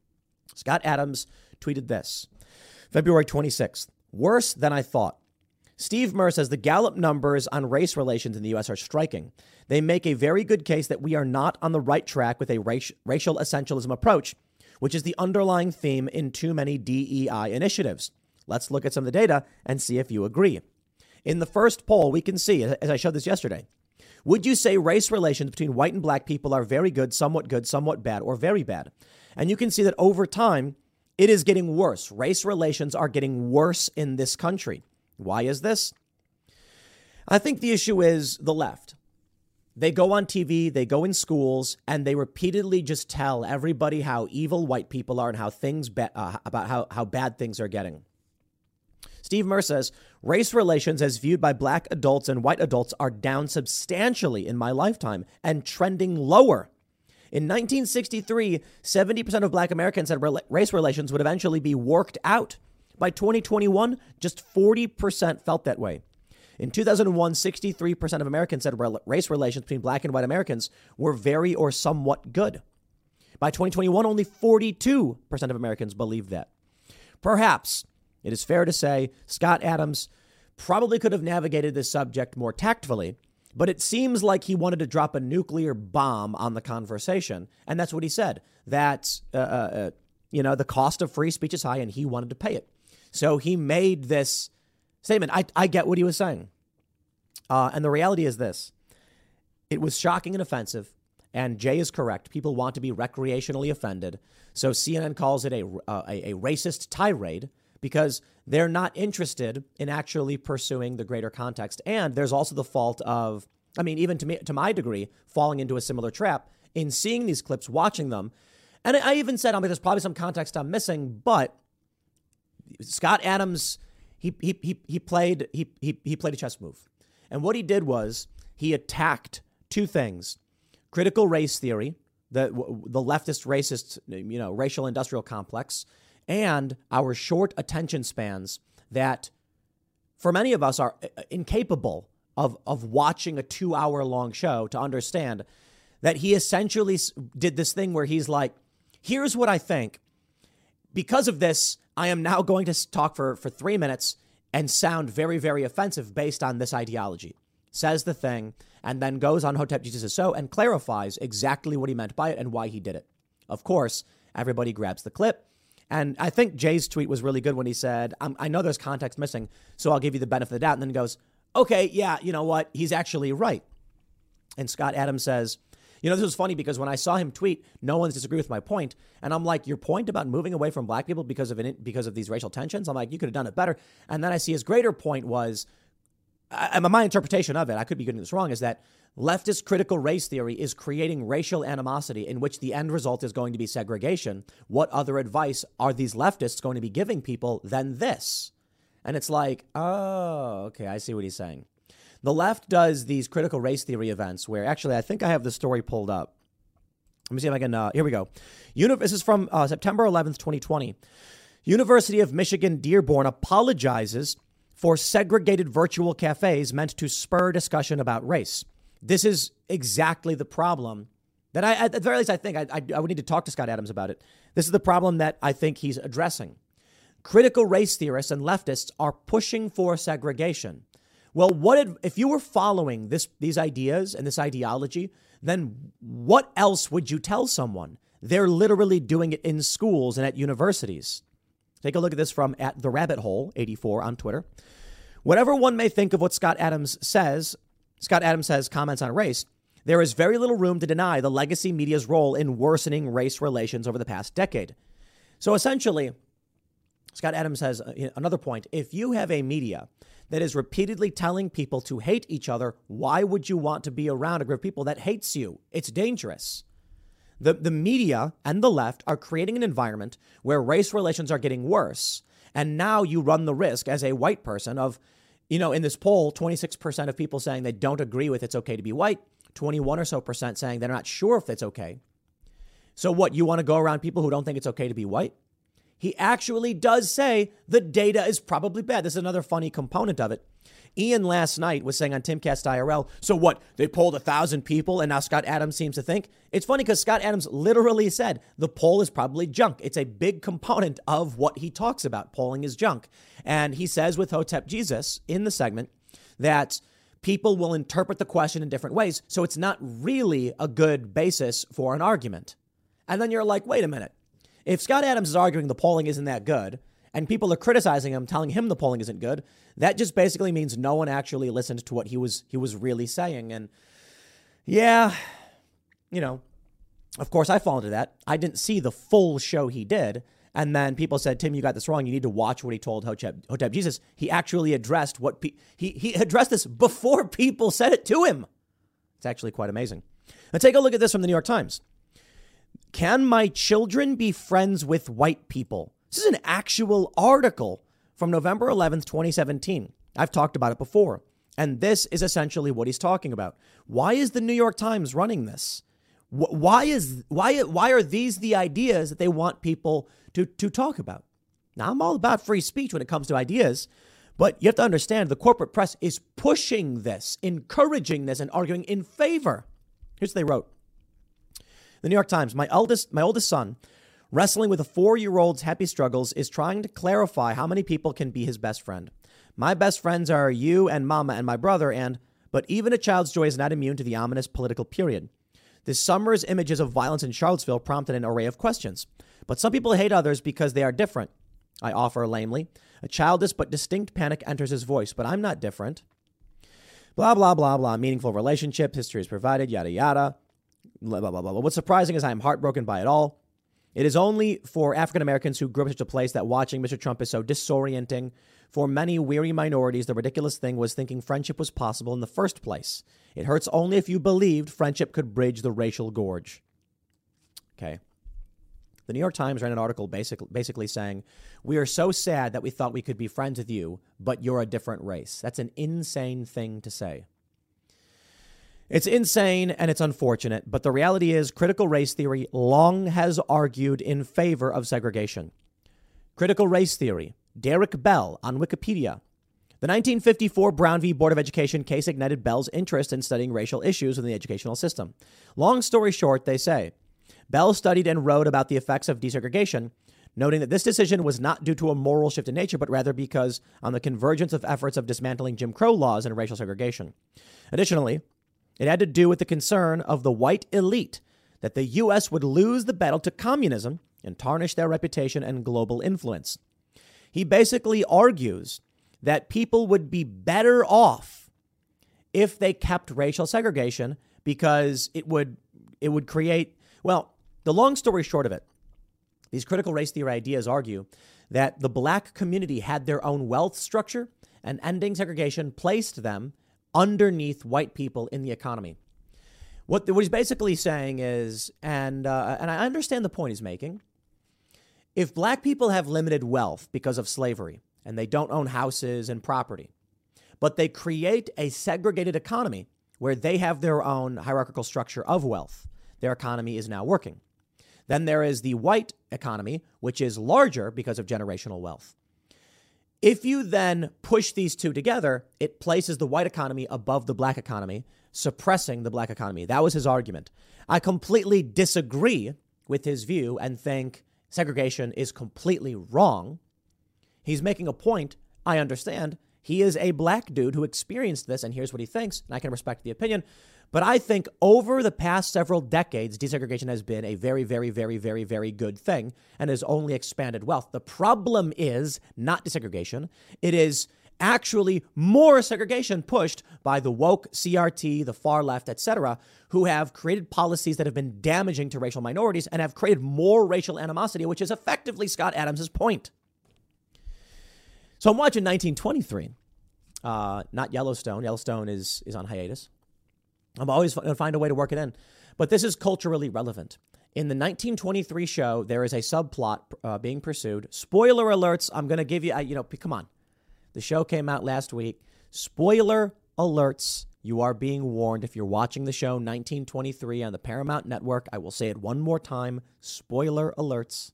Scott Adams tweeted this, February twenty-sixth, worse than I thought. Steve Murr says the Gallup numbers on race relations in the U S are striking. They make a very good case that we are not on the right track with a race, racial essentialism approach, which is the underlying theme in too many D E I initiatives. Let's look at some of the data and see if you agree. In the first poll, we can see, as I showed this yesterday, would you say race relations between white and black people are very good, somewhat good, somewhat bad, or very bad? And you can see that over time, it is getting worse. Race relations are getting worse in this country. Why is this? I think the issue is the left. They go on T V, they go in schools, and they repeatedly just tell everybody how evil white people are and how things be- uh, about how, how bad things are getting. Steve Murr says, race relations as viewed by black adults and white adults are down substantially in my lifetime and trending lower. In nineteen sixty-three, seventy percent of black Americans said re- race relations would eventually be worked out. By twenty twenty-one, just forty percent felt that way. In two thousand one, sixty-three percent of Americans said re- race relations between black and white Americans were very or somewhat good. By twenty twenty-one, only forty-two percent of Americans believed that. Perhaps it is fair to say Scott Adams probably could have navigated this subject more tactfully, But it seems like he wanted to drop a nuclear bomb on the conversation. And that's what he said, that, uh, uh, you know, the cost of free speech is high and he wanted to pay it. So he made this statement. I, I get what he was saying. Uh, and the reality is this. It was shocking and offensive. And Jay is correct. People want to be recreationally offended. So C N N calls it a, uh, a, a racist tirade because they're not interested in actually pursuing the greater context. And there's also the fault of, I mean, even to me, to my degree, falling into a similar trap in seeing these clips, watching them. And I even said, I mean, there's probably some context I'm missing, but Scott Adams, he he he he played he he he played a chess move. And what he did was he attacked two things: critical race theory, the the leftist racist, you know, racial industrial complex, and our short attention spans that for many of us are incapable of of watching a two hour long show to understand that he essentially did this thing where he's like, here's what I think. Because of this, I am now going to talk for, for three minutes and sound very, very offensive based on this ideology. Says the thing and then goes on Hotep Jesus Is So and clarifies exactly what he meant by it and why he did it. Of course, everybody grabs the clip. And I think Jay's tweet was really good when he said, I'm, I know there's context missing, so I'll give you the benefit of the doubt. And then goes, okay, yeah, you know what? He's actually right. And Scott Adams says, you know, this was funny because when I saw him tweet, no one's disagreed with my point. And I'm like, your point about moving away from black people because of it, because of these racial tensions? I'm like, you could have done it better. And then I see his greater point was, I, my interpretation of it, I could be getting this wrong, is that leftist critical race theory is creating racial animosity in which the end result is going to be segregation. What other advice are these leftists going to be giving people than this? And it's like, oh, okay, I see what he's saying. The left does these critical race theory events where actually I think I have the story pulled up. Let me see if I can. Uh, here we go. Uni- this is from uh, September eleventh, twenty twenty. University of Michigan Dearborn apologizes for segregated virtual cafes meant to spur discussion about race. This is exactly the problem that I, at the very least, I think I, I, I would need to talk to Scott Adams about it. This is the problem that I think he's addressing. Critical race theorists and leftists are pushing for segregation. Well, what if you were following this, these ideas and this ideology, then what else would you tell someone? They're literally doing it in schools and at universities. Take a look at this from at the rabbit hole eighty-four on Twitter. Whatever one may think of what Scott Adams says, Scott Adams says comments on race, there is very little room to deny the legacy media's role in worsening race relations over the past decade. So essentially, Scott Adams has another point. If you have a media that is repeatedly telling people to hate each other, why would you want to be around a group of people that hates you? It's dangerous. The, the media and the left are creating an environment where race relations are getting worse. And now you run the risk as a white person of, you know, in this poll, twenty-six percent of people saying they don't agree with it's okay to be white, twenty-one or so percent saying they're not sure if it's okay. So what, you want to go around people who don't think it's okay to be white? He actually does say the data is probably bad. This is another funny component of it. Ian last night was saying on Timcast I R L, so what, they polled a thousand people and now Scott Adams seems to think? It's funny because Scott Adams literally said the poll is probably junk. It's a big component of what he talks about. Polling is junk. And he says with Hotep Jesus in the segment that people will interpret the question in different ways. So it's not really a good basis for an argument. And then you're like, wait a minute. If Scott Adams is arguing the polling isn't that good and people are criticizing him, telling him the polling isn't good, that just basically means no one actually listened to what he was he was really saying. And yeah, you know, of course, I fall into that. I didn't see the full show he did. And then people said, Tim, you got this wrong. You need to watch what he told Hotep, Hotep Jesus. He actually addressed what pe- he, he addressed this before people said it to him. It's actually quite amazing. Now take a look at this from the New York Times. Can my children be friends with white people? This is an actual article from November eleventh, twenty seventeen. I've talked about it before. And this is essentially what he's talking about. Why is the New York Times running this? Why is why why are these the ideas that they want people to, to talk about? Now, I'm all about free speech when it comes to ideas, but you have to understand the corporate press is pushing this, encouraging this, and arguing in favor. Here's what they wrote. The New York Times, my eldest, my oldest son, wrestling with a four-year-old's happy struggles, is trying to clarify how many people can be his best friend. My best friends are you and Mama and my brother, and But even a child's joy is not immune to the ominous political period. This summer's images of violence in Charlottesville prompted an array of questions. But some people hate others because they are different. I offer lamely. A childish but distinct panic enters his voice, but I'm not different. Blah, blah, blah, blah. Meaningful relationships, history is provided, yada, yada. Blah, blah, blah, blah. What's surprising is I am heartbroken by it all. It is only for African Americans who grew up in such a place that watching Mister Trump is so disorienting. For many weary minorities, the ridiculous thing was thinking friendship was possible in the first place. It hurts only if you believed friendship could bridge the racial gorge. Okay. The New York Times ran an article basically, basically saying, we are so sad that we thought we could be friends with you, but you're a different race. That's an insane thing to say. It's insane and it's unfortunate, but the reality is critical race theory long has argued in favor of segregation. Critical race theory, Derek Bell on Wikipedia. The nineteen fifty-four Brown v. Board of Education case ignited Bell's interest in studying racial issues in the educational system. Long story short, they say, Bell studied and wrote about the effects of desegregation, noting that this decision was not due to a moral shift in nature, but rather because on the convergence of efforts of dismantling Jim Crow laws and racial segregation. Additionally, it had to do with the concern of the white elite that the U S would lose the battle to communism and tarnish their reputation and global influence. He basically argues that people would be better off if they kept racial segregation because it would it would create, well, the long story short of it, these critical race theory ideas argue that the black community had their own wealth structure and ending segregation placed them underneath white people in the economy. What, what he's basically saying is, and uh, and I understand the point he's making, if black people have limited wealth because of slavery and they don't own houses and property, but they create a segregated economy where they have their own hierarchical structure of wealth, their economy is now working. Then there is the white economy, which is larger because of generational wealth. If you then push these two together, it places the white economy above the black economy, suppressing the black economy. That was his argument. I completely disagree with his view and think segregation is completely wrong. He's making a point. I understand. He is a black dude who experienced this, and here's what he thinks, and I can respect the opinion. But I think over the past several decades, desegregation has been a very, very, very, very, very good thing and has only expanded wealth. The problem is not desegregation. It is actually more segregation pushed by the woke C R T, the far left, et cetera, who have created policies that have been damaging to racial minorities and have created more racial animosity, which is effectively Scott Adams' point. So I'm watching nineteen twenty-three, uh, not Yellowstone. Yellowstone is, is on hiatus. I'm always going to find a way to work it in. But this is culturally relevant. In the nineteen twenty-three show, there is a subplot uh, being pursued. Spoiler alerts. I'm going to give you, uh, you know, come on. The show came out last week. Spoiler alerts. You are being warned. If you're watching the show nineteen twenty-three on the Paramount Network, I will say it one more time. Spoiler alerts.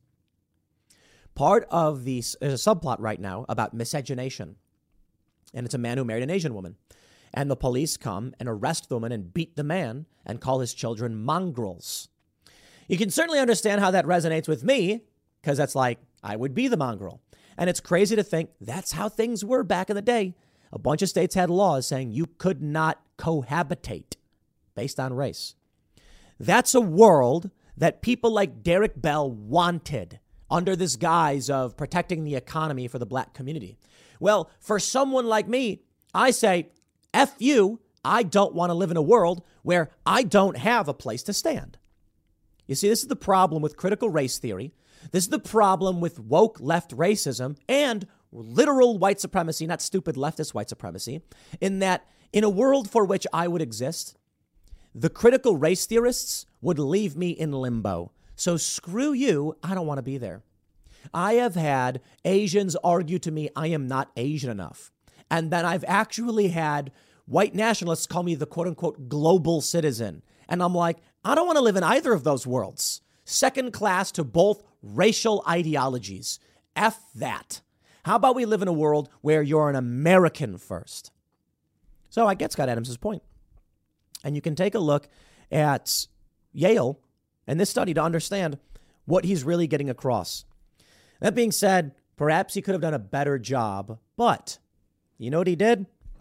Part of the, there's a subplot right now about miscegenation. And it's a man who married an Asian woman. And the police come and arrest the woman and beat the man and call his children mongrels. You can certainly understand how that resonates with me, because that's like, I would be the mongrel. And it's crazy to think that's how things were back in the day. A bunch of states had laws saying you could not cohabitate based on race. That's a world that people like Derek Bell wanted under this guise of protecting the economy for the black community. Well, for someone like me, I say, F you, I don't want to live in a world where I don't have a place to stand. You see, this is the problem with critical race theory. This is the problem with woke left racism and literal white supremacy, not stupid leftist white supremacy, in that in a world for which I would exist, the critical race theorists would leave me in limbo. So screw you, I don't want to be there. I have had Asians argue to me I am not Asian enough. And then I've actually had white nationalists call me the quote unquote global citizen. And I'm like, I don't want to live in either of those worlds. Second class to both racial ideologies. F that. How about we live in a world where you're an American first? So I get Scott Adams' point. And you can take a look at Yale and this study to understand what he's really getting across. That being said, perhaps he could have done a better job, but you know what he did?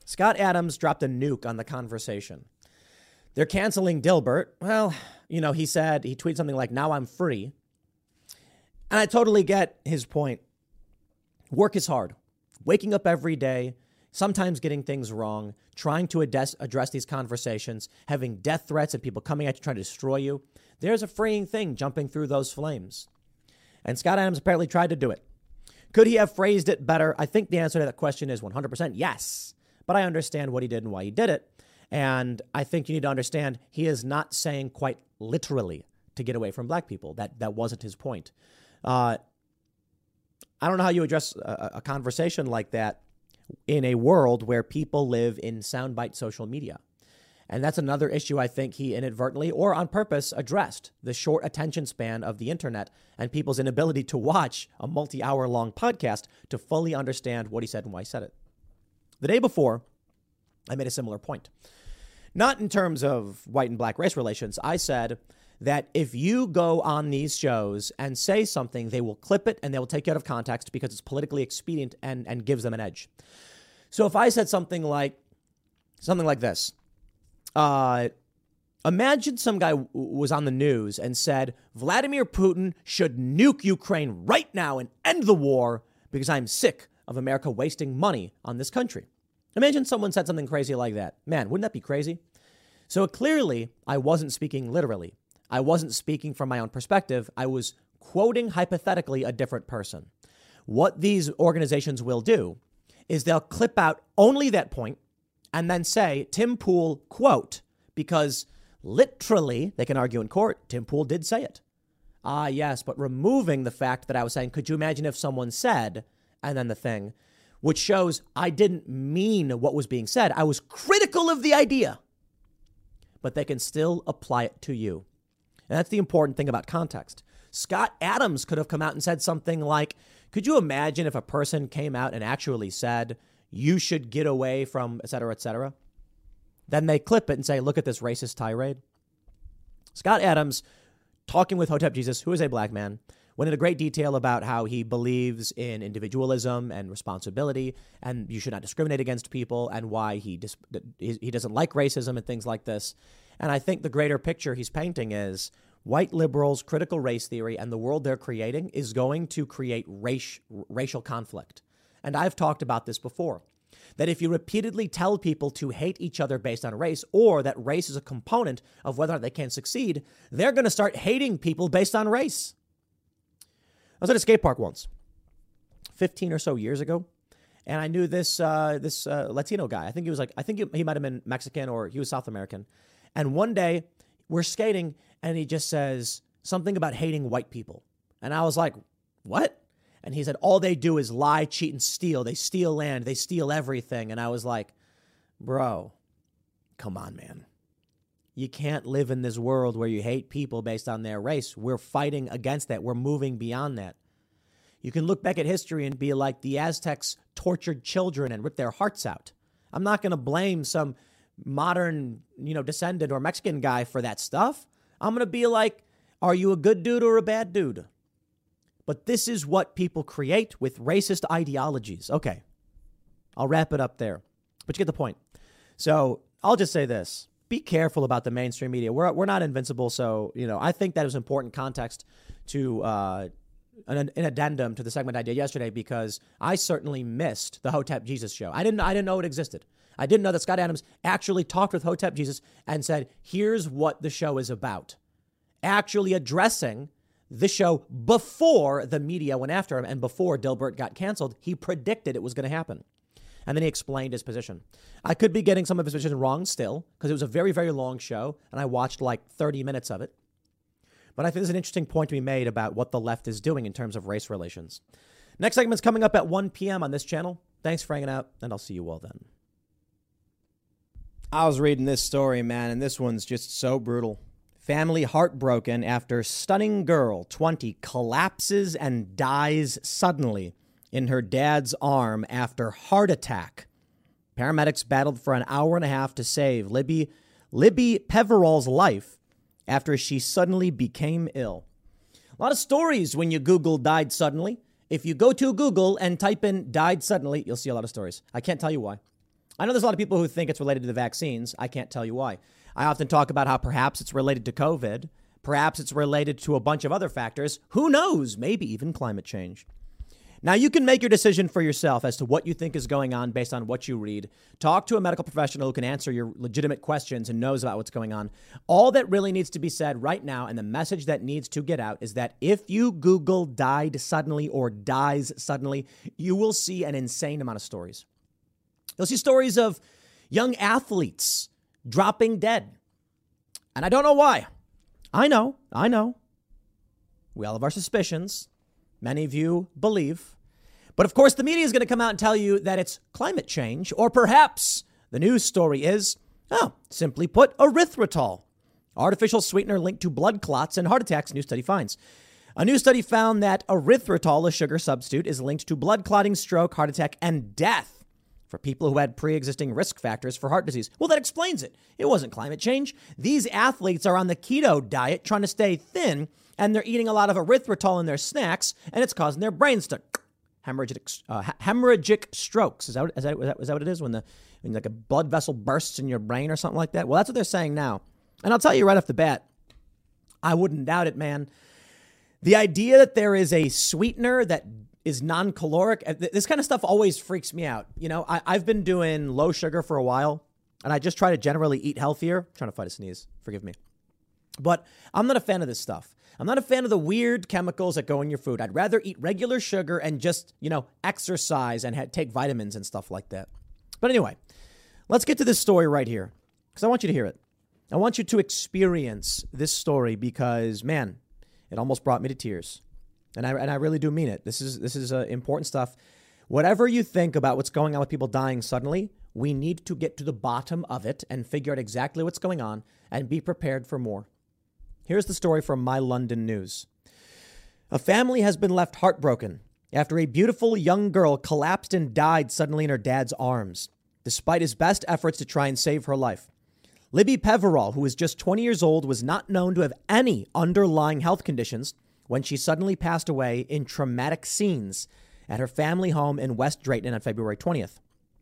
Scott Adams dropped a nuke on the conversation. They're canceling Dilbert. Well, you know, he said, he tweeted something like, now I'm free. And I totally get his point. Work is hard. Waking up every day, sometimes getting things wrong, trying to address, address these conversations, having death threats and people coming at you trying to destroy you. There's a freeing thing jumping through those flames. And Scott Adams apparently tried to do it. Could he have phrased it better? I think the answer to that question is one hundred percent yes. But I understand what he did and why he did it. And I think you need to understand he is not saying quite literally to get away from black people. That that wasn't his point. Uh, I don't know how you address a, a conversation like that in a world where people live in soundbite social media. And that's another issue I think he inadvertently or on purpose addressed, the short attention span of the internet and people's inability to watch a multi-hour long podcast to fully understand what he said and why he said it. The day before, I made a similar point. Not in terms of white and black race relations. I said that if you go on these shows and say something, they will clip it and they will take it out of context because it's politically expedient and, and gives them an edge. So if I said something like, something like this, uh, imagine some guy w- was on the news and said, Vladimir Putin should nuke Ukraine right now and end the war because I'm sick of America wasting money on this country. Imagine someone said something crazy like that. Man, wouldn't that be crazy? So clearly, I wasn't speaking literally. I wasn't speaking from my own perspective. I was quoting hypothetically a different person. What these organizations will do is they'll clip out only that point and then say, Tim Pool, quote, because literally, they can argue in court, Tim Pool did say it. Ah, yes, but removing the fact that I was saying, could you imagine if someone said, and then the thing, which shows I didn't mean what was being said. I was critical of the idea, but they can still apply it to you. And that's the important thing about context. Scott Adams could have come out and said something like, could you imagine if a person came out and actually said, you should get away from, et cetera, et cetera? Then they clip it and say, look at this racist tirade. Scott Adams, talking with Hotep Jesus, who is a black man, went into great detail about how he believes in individualism and responsibility, and you should not discriminate against people, and why he dis- he doesn't like racism and things like this. And I think the greater picture he's painting is white liberals, critical race theory, and the world they're creating is going to create race, racial conflict. And I've talked about this before, that if you repeatedly tell people to hate each other based on race, or that race is a component of whether or not they can succeed, they're going to start hating people based on race. I was at a skate park once, fifteen or so years ago, and I knew this uh, this uh, Latino guy. I think he was like, I think he, he might have been Mexican or he was South American. And one day we're skating and he just says something about hating white people. And I was like, what? And he said, all they do is lie, cheat, and steal. They steal land. They steal everything. And I was like, bro, come on, man. You can't live in this world where you hate people based on their race. We're fighting against that. We're moving beyond that. You can look back at history and be like, the Aztecs tortured children and ripped their hearts out. I'm not going to blame some modern, you know, descendant or Mexican guy for that stuff. I'm going to be like, are you a good dude or a bad dude? But this is what people create with racist ideologies. Okay, I'll wrap it up there. But you get the point. So I'll just say this. Be careful about the mainstream media. We're we're not invincible. So, you know, I think that is important context to uh, an, an addendum to the segment I did yesterday, because I certainly missed the Hotep Jesus show. I didn't I didn't know it existed. I didn't know that Scott Adams actually talked with Hotep Jesus and said, here's what the show is about. Actually addressing the show before the media went after him and before Dilbert got canceled. He predicted it was going to happen. And then he explained his position. I could be getting some of his position wrong still, because it was a very, very long show, and I watched like thirty minutes of it. But I think there's an interesting point to be made about what the left is doing in terms of race relations. Next segment's coming up at one p.m. on this channel. Thanks for hanging out, and I'll see you all then. I was reading this story, man, and this one's just so brutal. Family heartbroken after stunning girl, twenty, collapses and dies suddenly in her dad's arm after heart attack. Paramedics battled for an hour and a half to save Libby, Libby Peverall's life after she suddenly became ill. A lot of stories when you Google died suddenly. If you go to Google and type in died suddenly, you'll see a lot of stories. I can't tell you why. I know there's a lot of people who think it's related to the vaccines. I can't tell you why. I often talk about how perhaps it's related to COVID. Perhaps it's related to a bunch of other factors. Who knows? Maybe even climate change. Now, you can make your decision for yourself as to what you think is going on based on what you read. Talk to a medical professional who can answer your legitimate questions and knows about what's going on. All that really needs to be said right now, and the message that needs to get out, is that if you Google died suddenly or dies suddenly, you will see an insane amount of stories. You'll see stories of young athletes dropping dead. And I don't know why. I know, I know. We all have our suspicions. Many of you believe. But of course, the media is going to come out and tell you that it's climate change, or perhaps the news story is, oh, simply put, erythritol, artificial sweetener linked to blood clots and heart attacks, new study finds. A new study found that erythritol, a sugar substitute, is linked to blood clotting, stroke, heart attack, and death for people who had pre-existing risk factors for heart disease. Well, that explains it. It wasn't climate change. These athletes are on the keto diet trying to stay thin, and they're eating a lot of erythritol in their snacks, and it's causing their brains to hemorrhagic, uh, hemorrhagic strokes. Is that, is, that, is, that, is that what it is? When, the, when like a blood vessel bursts in your brain or something like that? Well, that's what they're saying now. And I'll tell you right off the bat, I wouldn't doubt it, man. The idea that there is a sweetener that is non-caloric, this kind of stuff always freaks me out. You know, I, I've been doing low sugar for a while, and I just try to generally eat healthier. I'm trying to fight a sneeze. Forgive me. But I'm not a fan of this stuff. I'm not a fan of the weird chemicals that go in your food. I'd rather eat regular sugar and just, you know, exercise and ha- take vitamins and stuff like that. But anyway, let's get to this story right here, because I want you to hear it. I want you to experience this story because, man, it almost brought me to tears. And I and I really do mean it. This is this is uh, important stuff. Whatever you think about what's going on with people dying suddenly, we need to get to the bottom of it and figure out exactly what's going on and be prepared for more. Here's the story from My London News. A family has been left heartbroken after a beautiful young girl collapsed and died suddenly in her dad's arms, despite his best efforts to try and save her life. Libby Peverall, who is just twenty years old, was not known to have any underlying health conditions when she suddenly passed away in traumatic scenes at her family home in West Drayton on February twentieth.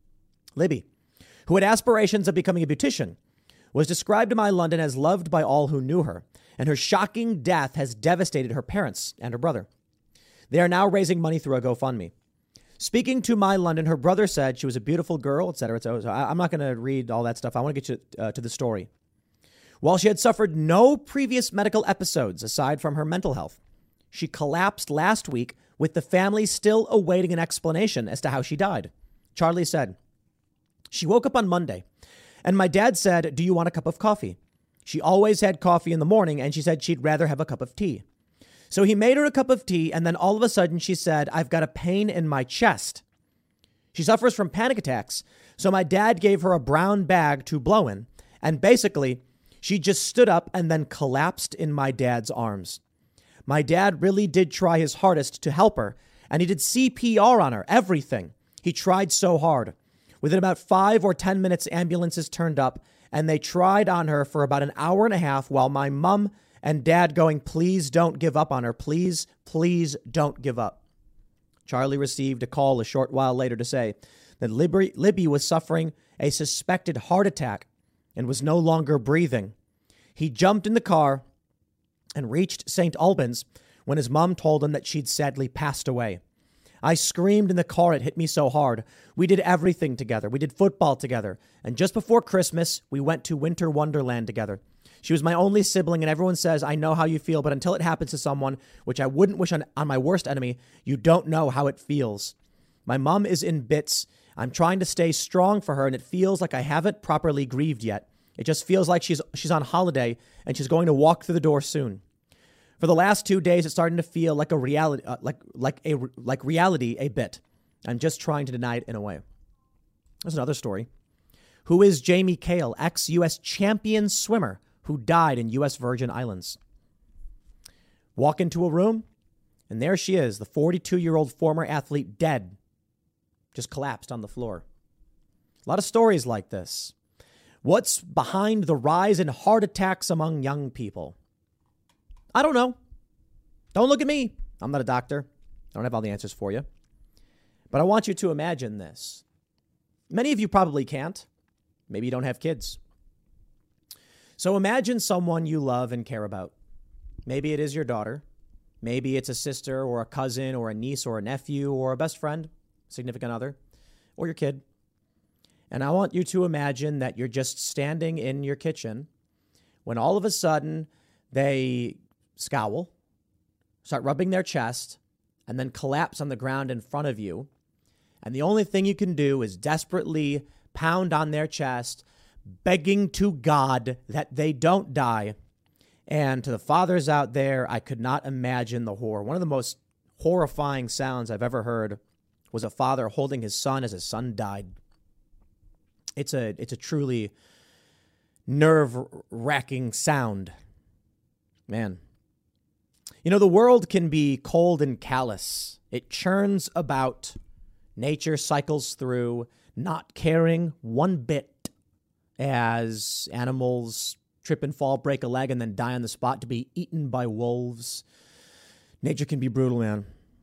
Libby, who had aspirations of becoming a beautician, was described to My London as loved by all who knew her, and her shocking death has devastated her parents and her brother. They are now raising money through a GoFundMe. Speaking to My London, her brother said she was a beautiful girl, et cetera, et cetera. So I, I'm not going to read all that stuff. I want to get you uh, to the story. While she had suffered no previous medical episodes aside from her mental health, she collapsed last week with the family still awaiting an explanation as to how she died. Charlie said, "She woke up on Monday, and my dad said, 'Do you want a cup of coffee?' She always had coffee in the morning, and she said she'd rather have a cup of tea. So he made her a cup of tea, and then all of a sudden she said, 'I've got a pain in my chest.' She suffers from panic attacks, so my dad gave her a brown bag to blow in, and basically, she just stood up and then collapsed in my dad's arms. My dad really did try his hardest to help her, and he did C P R on her, everything. He tried so hard. Within about five or ten minutes, ambulances turned up, and they tried on her for about an hour and a half while my mom and dad going, 'Please don't give up on her. Please, please don't give up.' Charlie received a call a short while later to say that Libby, Libby was suffering a suspected heart attack and was no longer breathing. He jumped in the car and reached Saint Albans when his mom told him that she'd sadly passed away. I screamed in the car. It hit me so hard. We did everything together. We did football together. And just before Christmas, we went to Winter Wonderland together. She was my only sibling, and everyone says, I know how you feel, but until it happens to someone, which I wouldn't wish on, on my worst enemy, you don't know how it feels. My mom is in bits. I'm trying to stay strong for her, and it feels like I haven't properly grieved yet. It just feels like she's she's on holiday, and she's going to walk through the door soon. For the last two days, it's starting to feel like a reality, uh, like like a like reality a bit. I'm just trying to deny it in a way. There's another story. Who is Jamie Kale, ex-U S champion swimmer who died in U S Virgin Islands? Walk into a room, and there she is, the forty-two-year-old former athlete, dead, just collapsed on the floor. A lot of stories like this. What's behind the rise in heart attacks among young people? I don't know. Don't look at me. I'm not a doctor. I don't have all the answers for you. But I want you to imagine this. Many of you probably can't. Maybe you don't have kids. So imagine someone you love and care about. Maybe it is your daughter. Maybe it's a sister or a cousin or a niece or a nephew or a best friend, significant other, or your kid. And I want you to imagine that you're just standing in your kitchen when all of a sudden they scowl, start rubbing their chest, and then collapse on the ground in front of you. And the only thing you can do is desperately pound on their chest, begging to God that they don't die. And to the fathers out there, I could not imagine the horror. One of the most horrifying sounds I've ever heard was a father holding his son as his son died. It's a it's a truly nerve-wracking sound. Man. You know, the world can be cold and callous. It churns about. Nature cycles through, not caring one bit as animals trip and fall, break a leg, and then die on the spot to be eaten by wolves. Nature can be brutal, man.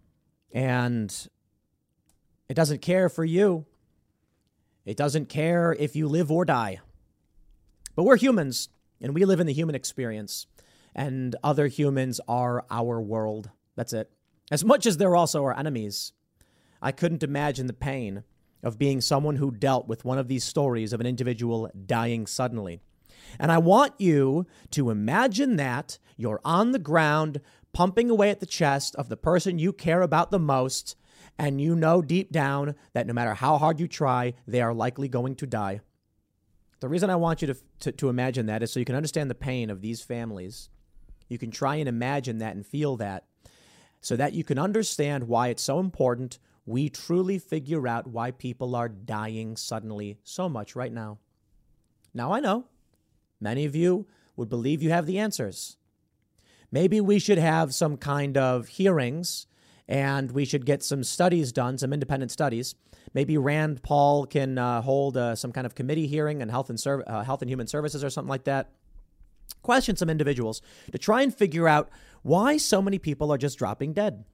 And it doesn't care for you. It doesn't care if you live or die. But we're humans, and we live in the human experience. And other humans are our world. That's it. As much as they're also our enemies. I couldn't imagine the pain of being someone who dealt with one of these stories of an individual dying suddenly. And I want you to imagine that you're on the ground, pumping away at the chest of the person you care about the most, and you know deep down that no matter how hard you try, they are likely going to die. The reason I want you to, to, to imagine that is so you can understand the pain of these families. You can try and imagine that and feel that so that you can understand why it's so important we truly figure out why people are dying suddenly so much right now. Now, I know many of you would believe you have the answers. Maybe we should have some kind of hearings and we should get some studies done, some independent studies. Maybe Rand Paul can uh, hold uh, some kind of committee hearing on health and, Serv- uh, health and Human Services or something like that. Question some individuals to try and figure out why so many people are just dropping dead.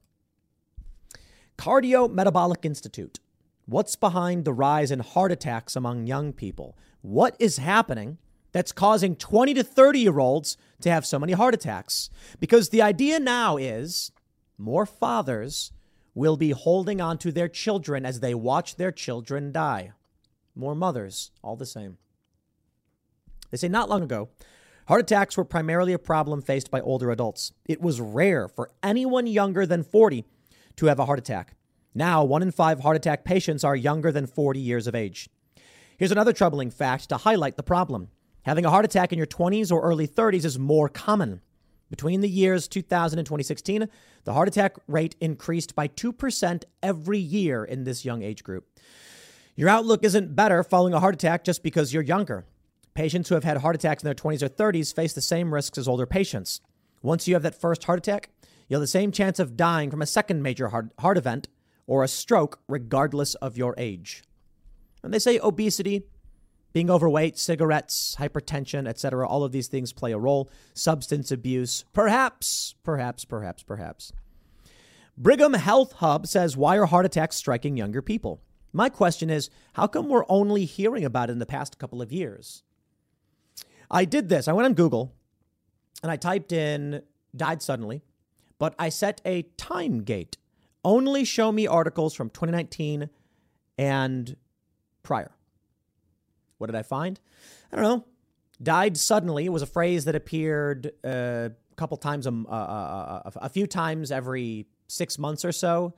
Cardiometabolic Institute. What's behind the rise in heart attacks among young people? What is happening that's causing twenty to thirty-year-olds to have so many heart attacks? Because the idea now is more fathers will be holding on to their children as they watch their children die. More mothers, all the same. They say not long ago, heart attacks were primarily a problem faced by older adults. It was rare for anyone younger than forty to have a heart attack. Now, one in five heart attack patients are younger than forty years of age. Here's another troubling fact to highlight the problem. Having a heart attack in your twenties or early thirties is more common. Between the years two thousand and twenty sixteen, the heart attack rate increased by two percent every year in this young age group. Your outlook isn't better following a heart attack just because you're younger. Patients who have had heart attacks in their twenties or thirties face the same risks as older patients. Once you have that first heart attack, you have the same chance of dying from a second major heart, heart event or a stroke, regardless of your age. And they say obesity, being overweight, cigarettes, hypertension, et cetera, all of these things play a role. Substance abuse, perhaps, perhaps, perhaps, perhaps. Brigham Health Hub says, why are heart attacks striking younger people? My question is, how come we're only hearing about it in the past couple of years? I did this. I went on Google and I typed in died suddenly, but I set a time gate. Only show me articles from twenty nineteen and prior. What did I find? I don't know. Died suddenly was a phrase that appeared uh, a couple times, um, uh, uh, a few times every six months or so.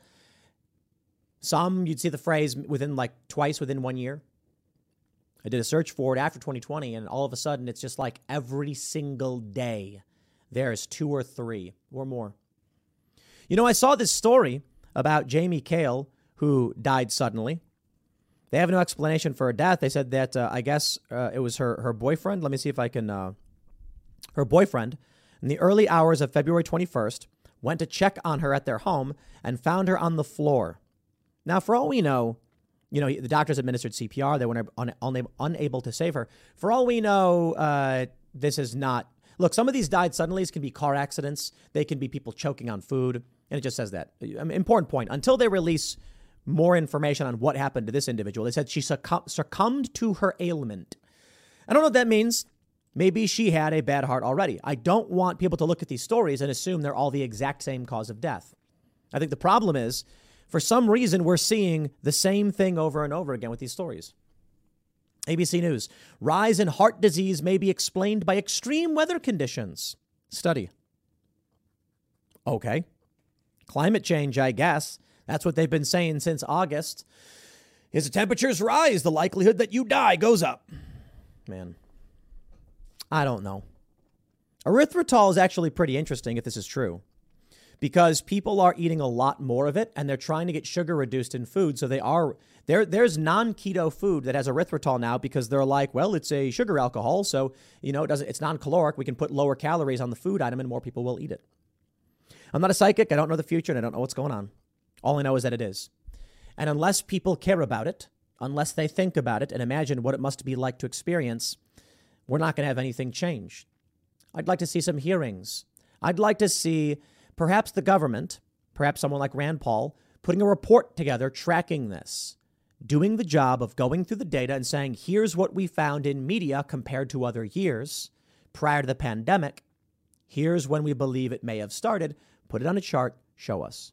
Some you'd see the phrase within like twice within one year. I did a search for it after twenty twenty, and all of a sudden it's just like every single day there's two or three or more. You know, I saw this story about Jamie Kale, who died suddenly. They have no explanation for her death. They said that, uh, I guess uh, it was her, her boyfriend. Let me see if I can. Uh, her boyfriend, in the early hours of February twenty-first, went to check on her at their home and found her on the floor. Now, for all we know, you know, the doctors administered C P R. They were un- un- unable to save her. For all we know, uh, this is not. Look, some of these died suddenly can be car accidents. They can be people choking on food. And it just says that. I mean, important point. Until they release more information on what happened to this individual. They said she succumb- succumbed to her ailment. I don't know what that means. Maybe she had a bad heart already. I don't want people to look at these stories and assume they're all the exact same cause of death. I think the problem is, for some reason, we're seeing the same thing over and over again with these stories. A B C News. Rise in heart disease may be explained by extreme weather conditions. Study. Okay. Climate change, I guess. That's what they've been saying since August. As the temperatures rise, the likelihood that you die goes up. Man, I don't know. Erythritol is actually pretty interesting if this is true, because people are eating a lot more of it and they're trying to get sugar reduced in food. So they are there. There's non-keto food that has erythritol now because they're like, well, it's a sugar alcohol. So, you know, it doesn't, it's non-caloric. We can put lower calories on the food item and more people will eat it. I'm not a psychic. I don't know the future and I don't know what's going on. All I know is that it is. And unless people care about it, unless they think about it and imagine what it must be like to experience, we're not going to have anything change. I'd like to see some hearings. I'd like to see perhaps the government, perhaps someone like Rand Paul, putting a report together tracking this, doing the job of going through the data and saying, here's what we found in media compared to other years prior to the pandemic. Here's when we believe it may have started. Put it on a chart. Show us.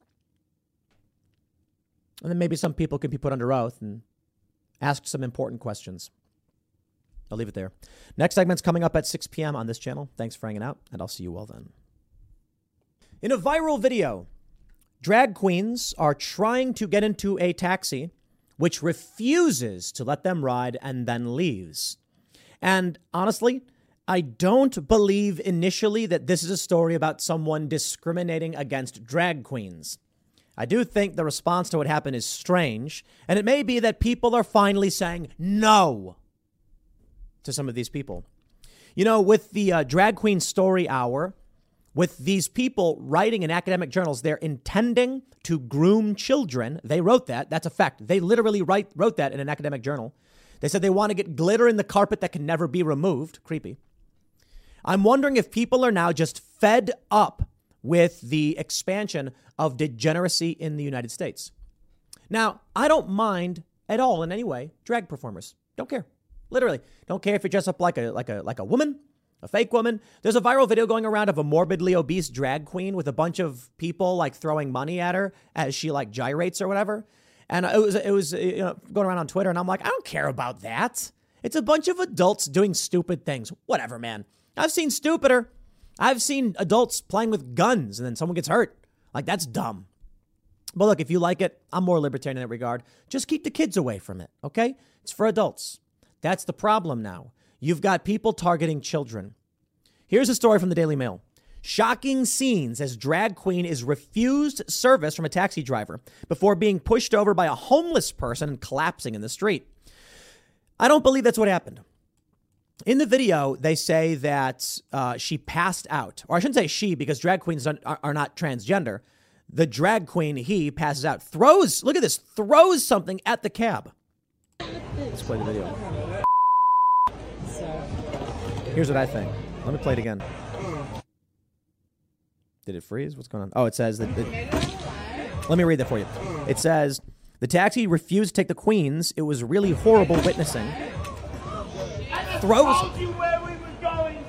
And then maybe some people can be put under oath and ask some important questions. I'll leave it there. Next segment's coming up at six p.m. on this channel. Thanks for hanging out, and I'll see you all then. In a viral video, drag queens are trying to get into a taxi, which refuses to let them ride and then leaves. And honestly, I don't believe initially that this is a story about someone discriminating against drag queens. I do think the response to what happened is strange, and it may be that people are finally saying no to some of these people. You know, with the uh, Drag Queen Story Hour, with these people writing in academic journals, they're intending to groom children. They wrote that. That's a fact. They literally write, wrote that in an academic journal. They said they want to get glitter in the carpet that can never be removed. Creepy. I'm wondering if people are now just fed up with the expansion of degeneracy in the United States. Now, I don't mind at all in any way drag performers. Don't care. Literally. Don't care if you dress up like a like a like a woman, a fake woman. There's a viral video going around of a morbidly obese drag queen with a bunch of people like throwing money at her as she like gyrates or whatever. And it was it was you know going around on Twitter, and I'm like, I don't care about that. It's a bunch of adults doing stupid things. Whatever, man. I've seen stupider. I've seen adults playing with guns and then someone gets hurt. Like, that's dumb. But look, if you like it, I'm more libertarian in that regard. Just keep the kids away from it, okay? It's for adults. That's the problem now. You've got people targeting children. Here's a story from the Daily Mail. Shocking scenes as drag queen is refused service from a taxi driver before being pushed over by a homeless person and collapsing in the street. I don't believe that's what happened. In the video, they say that uh, she passed out. Or I shouldn't say she, because drag queens are, are not transgender. The drag queen, he, passes out. Throws, look at this, throws something at the cab. Let's play the video. Here's what I think. Let me play it again. Did it freeze? What's going on? Oh, it says that... It, let me read that for you. It says, the taxi refused to take the queens. It was really horrible witnessing. Throws... Told you where we was going.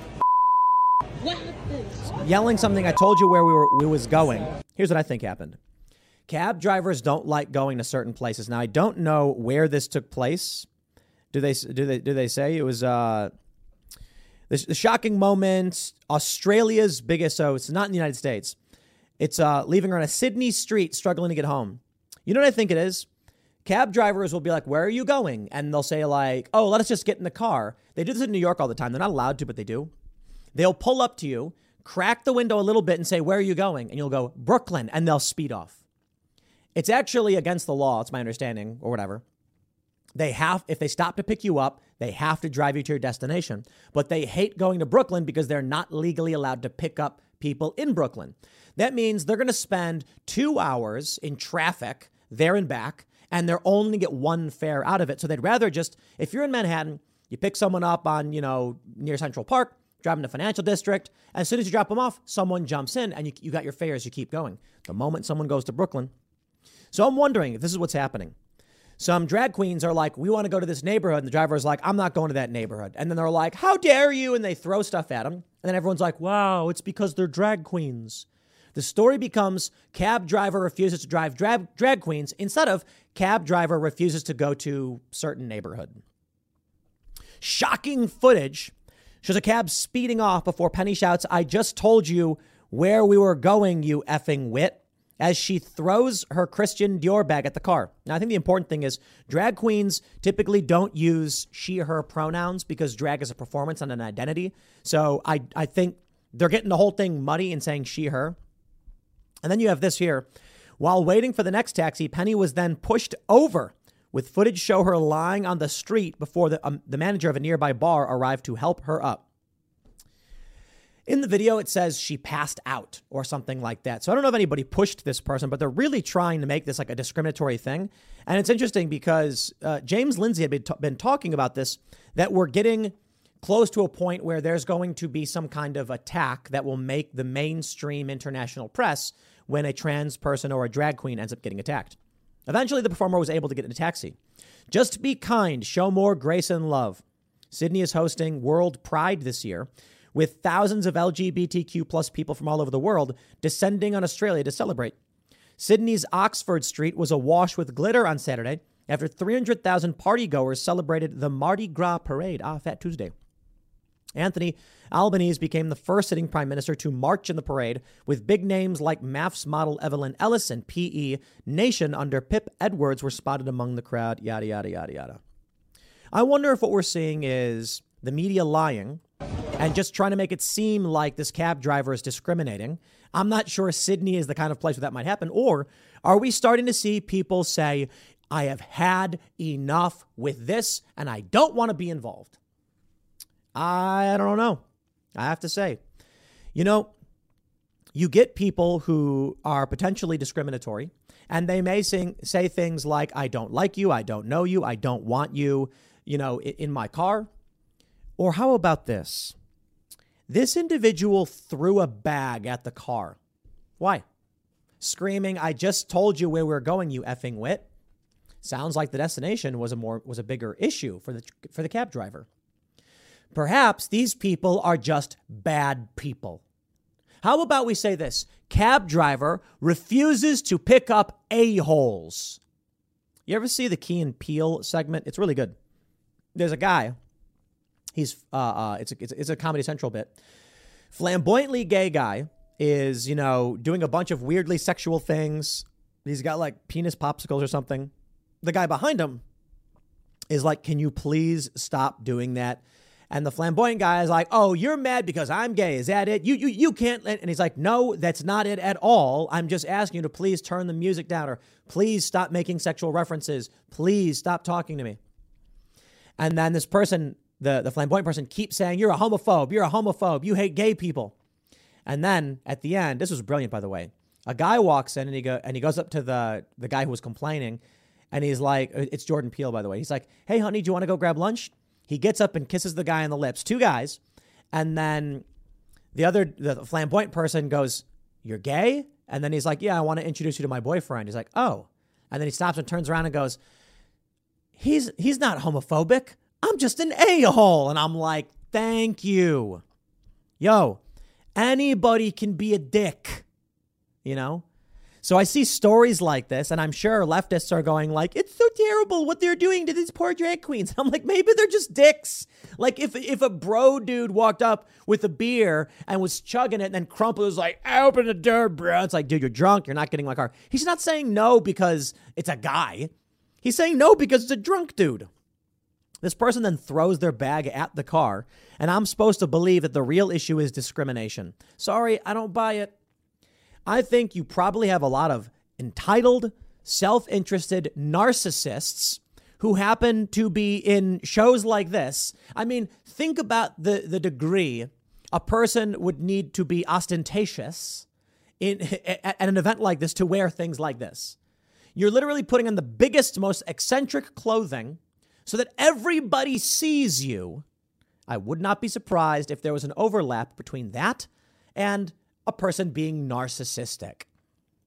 Yelling something, I told you where we were we was going. Here's what I think happened. Cab drivers don't like going to certain places. Now, I don't know where this took place. Do they do they do they say it was uh the, the shocking moment, Australia's biggest, so it's not in the United States. It's uh leaving her on a Sydney street struggling to get home. You know what I think it is? Cab drivers will be like, where are you going? And they'll say like, oh, let us just get in the car. They do this in New York all the time. They're not allowed to, but they do. They'll pull up to you, crack the window a little bit and say, where are you going? And you'll go, Brooklyn, and they'll speed off. It's actually against the law. It's my understanding or whatever. They have, if they stop to pick you up, they have to drive you to your destination. But they hate going to Brooklyn because they're not legally allowed to pick up people in Brooklyn. That means they're going to spend two hours in traffic there and back, and they're only get one fare out of it. So they'd rather just, if you're in Manhattan, you pick someone up on, you know, near Central Park, drive them to Financial District. As soon as you drop them off, someone jumps in and you, you got your fares, you keep going. The moment someone goes to Brooklyn, So I'm wondering if this is what's happening. Some drag queens are like, we want to go to this neighborhood. And the driver is like, I'm not going to that neighborhood. And then they're like, how dare you? And they throw stuff at them. And then everyone's like, wow, it's because they're drag queens. The story becomes cab driver refuses to drive drag, drag queens instead of cab driver refuses to go to certain neighborhood. Shocking footage shows a cab speeding off before Penny shouts, I just told you where we were going, you effing wit, as she throws her Christian Dior bag at the car. Now, I think the important thing is drag queens typically don't use she, her pronouns because drag is a performance and an identity. So I, I think they're getting the whole thing muddy and saying she, her. And then you have this here. While waiting for the next taxi, Penny was then pushed over, with footage show her lying on the street before the, um, the manager of a nearby bar arrived to help her up. In the video, it says she passed out or something like that. So I don't know if anybody pushed this person, but they're really trying to make this like a discriminatory thing. And it's interesting because uh, James Lindsay had been, t- been talking about this, that we're getting close to a point where there's going to be some kind of attack that will make the mainstream international press when a trans person or a drag queen ends up getting attacked. Eventually, the performer was able to get in a taxi. Just be kind, show more grace and love. Sydney is hosting World Pride this year, with thousands of L G B T Q plus people from all over the world descending on Australia to celebrate. Sydney's Oxford Street was awash with glitter on Saturday after three hundred thousand partygoers celebrated the Mardi Gras parade. Ah, Fat Tuesday. Anthony Albanese became the first sitting prime minister to march in the parade, with big names like M A F S model Evelyn Ellis and P E Nation under Pip Edwards were spotted among the crowd, yada, yada, yada, yada. I wonder if what we're seeing is the media lying and just trying to make it seem like this cab driver is discriminating. I'm not sure Sydney is the kind of place where that might happen. Or are we starting to see people say, I have had enough with this and I don't want to be involved? I don't know. I have to say, you know, you get people who are potentially discriminatory and they may sing, say things like, I don't like you. I don't know you. I don't want you, you know, in, in my car. Or how about this? This individual threw a bag at the car. Why? Screaming, I just told you where we're going, you effing wit. Sounds like the destination was a more was a bigger issue for the for the cab driver. Perhaps these people are just bad people. How about we say this? Cab driver refuses to pick up a-holes. You ever see the Key and Peele segment? It's really good. There's a guy. He's uh, uh it's a, it's a, it's a Comedy Central bit. Flamboyantly gay guy is, you know, doing a bunch of weirdly sexual things. He's got like penis popsicles or something. The guy behind him is like, can you please stop doing that? And the flamboyant guy is like, oh, you're mad because I'm gay. Is that it? You you you can't. And he's like, no, that's not it at all. I'm just asking you to please turn the music down, or please stop making sexual references. Please stop talking to me. And then this person, the, the flamboyant person, keeps saying, you're a homophobe. You're a homophobe. You hate gay people. And then at the end, this was brilliant, by the way. A guy walks in and he go and he goes up to the, the guy who was complaining. And he's like, it's Jordan Peele, by the way. He's like, hey, honey, do you want to go grab lunch? He gets up and kisses the guy on the lips, two guys. And then the other, the flamboyant person goes, you're gay? And then he's like, yeah, I want to introduce you to my boyfriend. He's like, oh. And then he stops and turns around and goes, he's he's not homophobic. I'm just an a-hole. And I'm like, thank you. Yo, anybody can be a dick, you know? So I see stories like this, and I'm sure leftists are going like, it's so terrible what they're doing to these poor drag queens. I'm like, maybe they're just dicks. Like if if a bro dude walked up with a beer and was chugging it and then Crumple was like, I open the door, bro. It's like, dude, you're drunk. You're not getting my car. He's not saying no because it's a guy. He's saying no because it's a drunk dude. This person then throws their bag at the car, and I'm supposed to believe that the real issue is discrimination. Sorry, I don't buy it. I think you probably have a lot of entitled, self-interested narcissists who happen to be in shows like this. I mean, think about the, the degree a person would need to be ostentatious in, at an event like this to wear things like this. You're literally putting on the biggest, most eccentric clothing so that everybody sees you. I would not be surprised if there was an overlap between that and a person being narcissistic.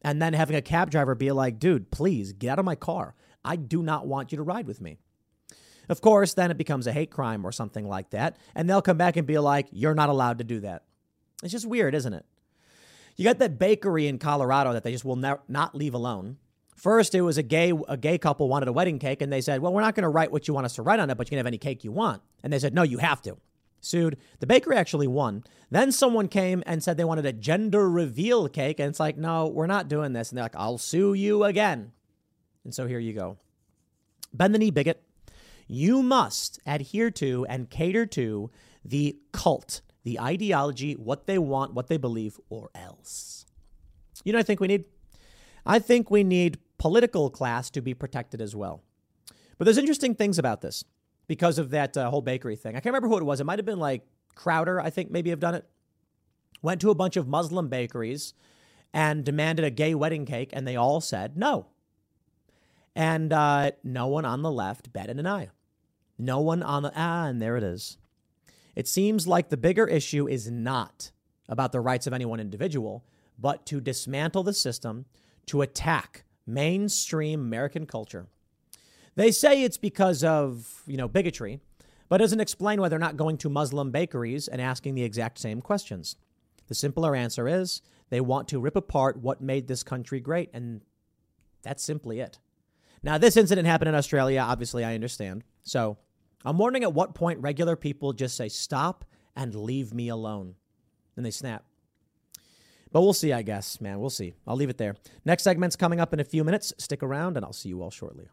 and then having a cab driver be like, dude, please get out of my car. I do not want you to ride with me. Of course, then it becomes a hate crime or something like that. And they'll come back and be like, you're not allowed to do that. It's just weird, isn't it? You got that bakery in Colorado that they just will ne- not leave alone. First, it was a gay a gay couple wanted a wedding cake, and they said, well, we're not going to write what you want us to write on it, but you can have any cake you want. And they said, no, you have to. Sued. The bakery actually won. Then someone came and said they wanted a gender reveal cake, and it's like, no, we're not doing this. And they're like, I'll sue you again. And so here you go. Bend the knee, bigot. You must adhere to and cater to the cult, the ideology, what they want, what they believe, or else. You know what I think we need? I think we need political class to be protected as well. But there's interesting things about this because of that uh, whole bakery thing. I can't remember who it was. It might have been like Crowder, I think maybe have done it. Went to a bunch of Muslim bakeries and demanded a gay wedding cake, and they all said no. And uh, no one on the left batted an eye. No one on the, ah, and there it is. It seems like the bigger issue is not about the rights of any one individual, but to dismantle the system, to attack mainstream American culture. They say it's because of, you know, bigotry, but doesn't explain why they're not going to Muslim bakeries and asking the exact same questions. The simpler answer is they want to rip apart what made this country great, and that's simply it. Now, this incident happened in Australia. Obviously, I understand. So I'm wondering at what point regular people just say, stop and leave me alone. And they snap. But we'll see, I guess, man. We'll see. I'll leave it there. Next segment's coming up in a few minutes. Stick around, and I'll see you all shortly.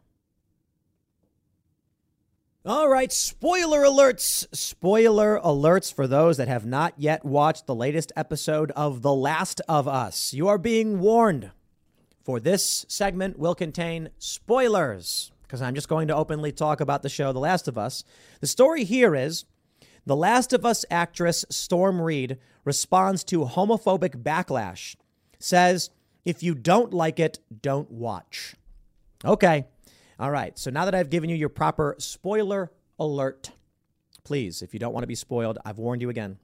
All right, spoiler alerts. Spoiler alerts for those that have not yet watched the latest episode of The Last of Us. You are being warned. For this segment will contain spoilers, because I'm just going to openly talk about the show The Last of Us. The story here is The Last of Us actress Storm Reed responds to homophobic backlash, says, if you don't like it, don't watch. Okay. All right. So now that I've given you your proper spoiler alert, please, if you don't want to be spoiled, I've warned you again.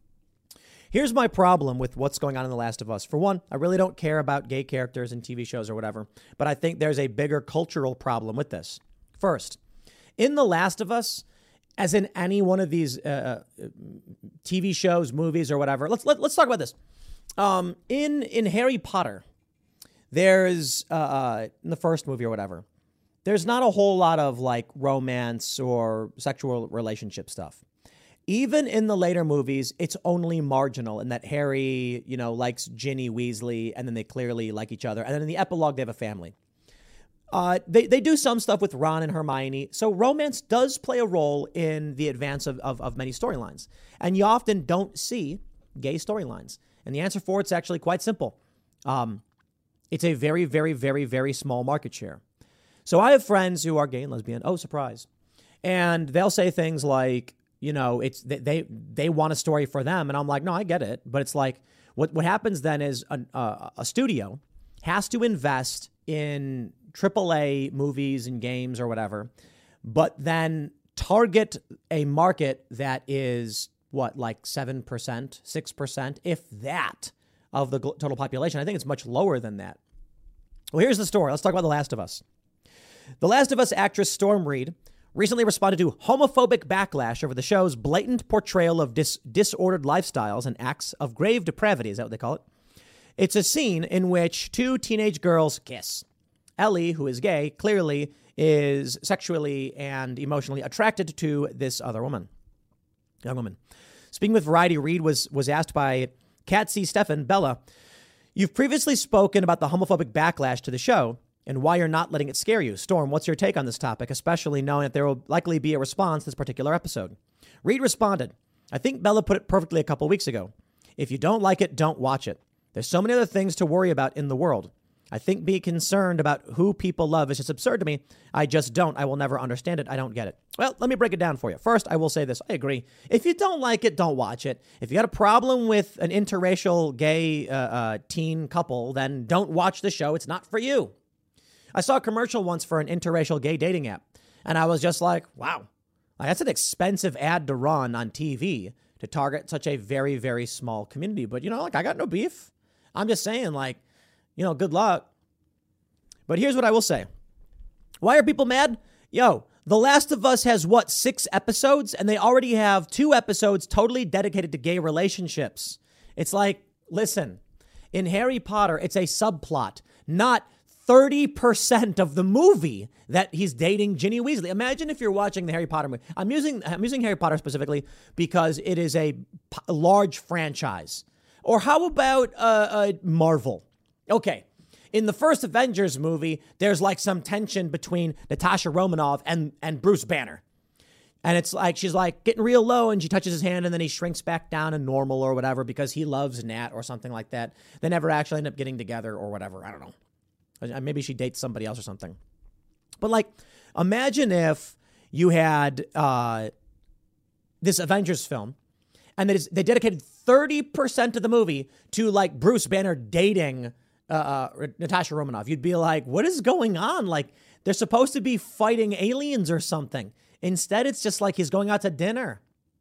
Here's my problem with what's going on in The Last of Us. For one, I really don't care about gay characters in T V shows or whatever, but I think there's a bigger cultural problem with this. First, in The Last of Us, as in any one of these uh, T V shows, movies, or whatever, let's let, let's talk about this. Um, in in Harry Potter, there's uh, in the first movie or whatever, there's not a whole lot of like romance or sexual relationship stuff. Even in the later movies, it's only marginal in that Harry, you know, likes Ginny Weasley, and then they clearly like each other. And then in the epilogue, they have a family. Uh, they, they do some stuff with Ron and Hermione. So romance does play a role in the advance of, of, of many storylines. And you often don't see gay storylines. And the answer for it's actually quite simple. Um, it's a very, very, very, very small market share. So I have friends who are gay and lesbian. Oh, surprise. And they'll say things like, you know, it's they they want a story for them. And I'm like, no, I get it. But it's like what, what happens then is a, a, a studio has to invest in triple A movies and games or whatever, but then target a market that is what, like seven percent, six percent, if that, of the total population. I think it's much lower than that. Well, here's the story. Let's talk about The Last of Us. The Last of Us actress Storm Reed recently responded to homophobic backlash over the show's blatant portrayal of dis- disordered lifestyles and acts of grave depravity. Is that what they call it? It's a scene in which two teenage girls kiss. Ellie, who is gay, clearly is sexually and emotionally attracted to this other woman, young woman. Speaking with Variety, Reed was, was asked by Cat C. Stefan, Bella, you've previously spoken about the homophobic backlash to the show and why you're not letting it scare you. Storm, what's your take on this topic, especially knowing that there will likely be a response to this particular episode? Reed responded, I think Bella put it perfectly a couple weeks ago. If you don't like it, don't watch it. There's so many other things to worry about in the world. I think being concerned about who people love is just absurd to me. I just don't. I will never understand it. I don't get it. Well, let me break it down for you. First, I will say this. I agree. If you don't like it, don't watch it. If you got a problem with an interracial gay uh, uh, teen couple, then don't watch the show. It's not for you. I saw a commercial once for an interracial gay dating app, and I was just like, wow, like, that's an expensive ad to run on T V to target such a very, very small community. But, you know, like, I got no beef. I'm just saying, like, you know, good luck. But here's what I will say. Why are people mad? Yo, The Last of Us has what, six episodes? And they already have two episodes totally dedicated to gay relationships. It's like, listen, in Harry Potter, it's a subplot, not thirty percent of the movie that he's dating Ginny Weasley. Imagine if you're watching the Harry Potter movie. I'm using I'm using Harry Potter specifically because it is a, a large franchise. Or how about uh, uh, Marvel? Okay, in the first Avengers movie, there's like some tension between Natasha Romanoff and, and Bruce Banner. And it's like, she's like getting real low and she touches his hand and then he shrinks back down to normal or whatever because he loves Nat or something like that. They never actually end up getting together or whatever. I don't know. Maybe she dates somebody else or something. But like, imagine if you had uh, this Avengers film and they, they dedicated thirty percent of the movie to like Bruce Banner dating uh, uh, Natasha Romanoff. You'd be like, what is going on? Like, they're supposed to be fighting aliens or something. Instead, it's just like he's going out to dinner.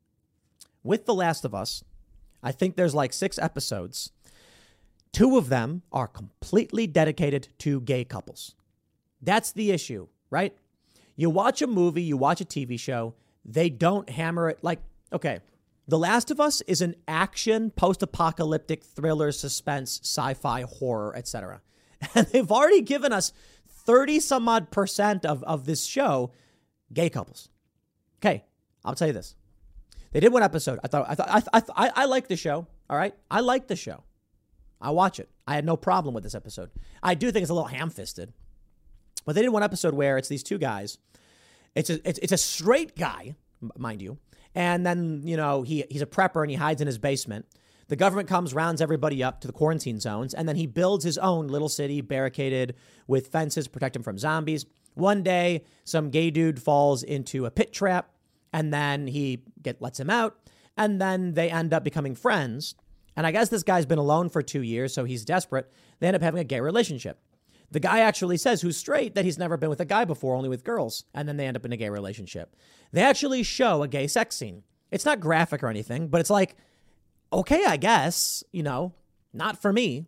With The Last of Us, I think there's like six episodes. Two of them are completely dedicated to gay couples. That's the issue, right? You watch a movie, you watch a T V show, they don't hammer it like, okay, The Last of Us is an action, post-apocalyptic thriller, suspense, sci-fi, horror, et cetera. And they've already given us thirty some odd percent of, of this show, gay couples. Okay, I'll tell you this. They did one episode. I thought I thought I I I, I like the show. All right, I like the show. I watch it. I had no problem with this episode. I do think it's a little ham-fisted, but they did one episode where it's these two guys. It's a it's, it's a straight guy, mind you, and then you know he he's a prepper and he hides in his basement. The government comes, rounds everybody up to the quarantine zones, and then he builds his own little city, barricaded with fences, protect him from zombies. One day, some gay dude falls into a pit trap, and then he get lets him out, and then they end up becoming friends. And I guess this guy's been alone for two years, so he's desperate. They end up having a gay relationship. The guy actually says, who's straight, that he's never been with a guy before, only with girls. And then they end up in a gay relationship. They actually show a gay sex scene. It's not graphic or anything, but it's like, okay, I guess, you know, not for me.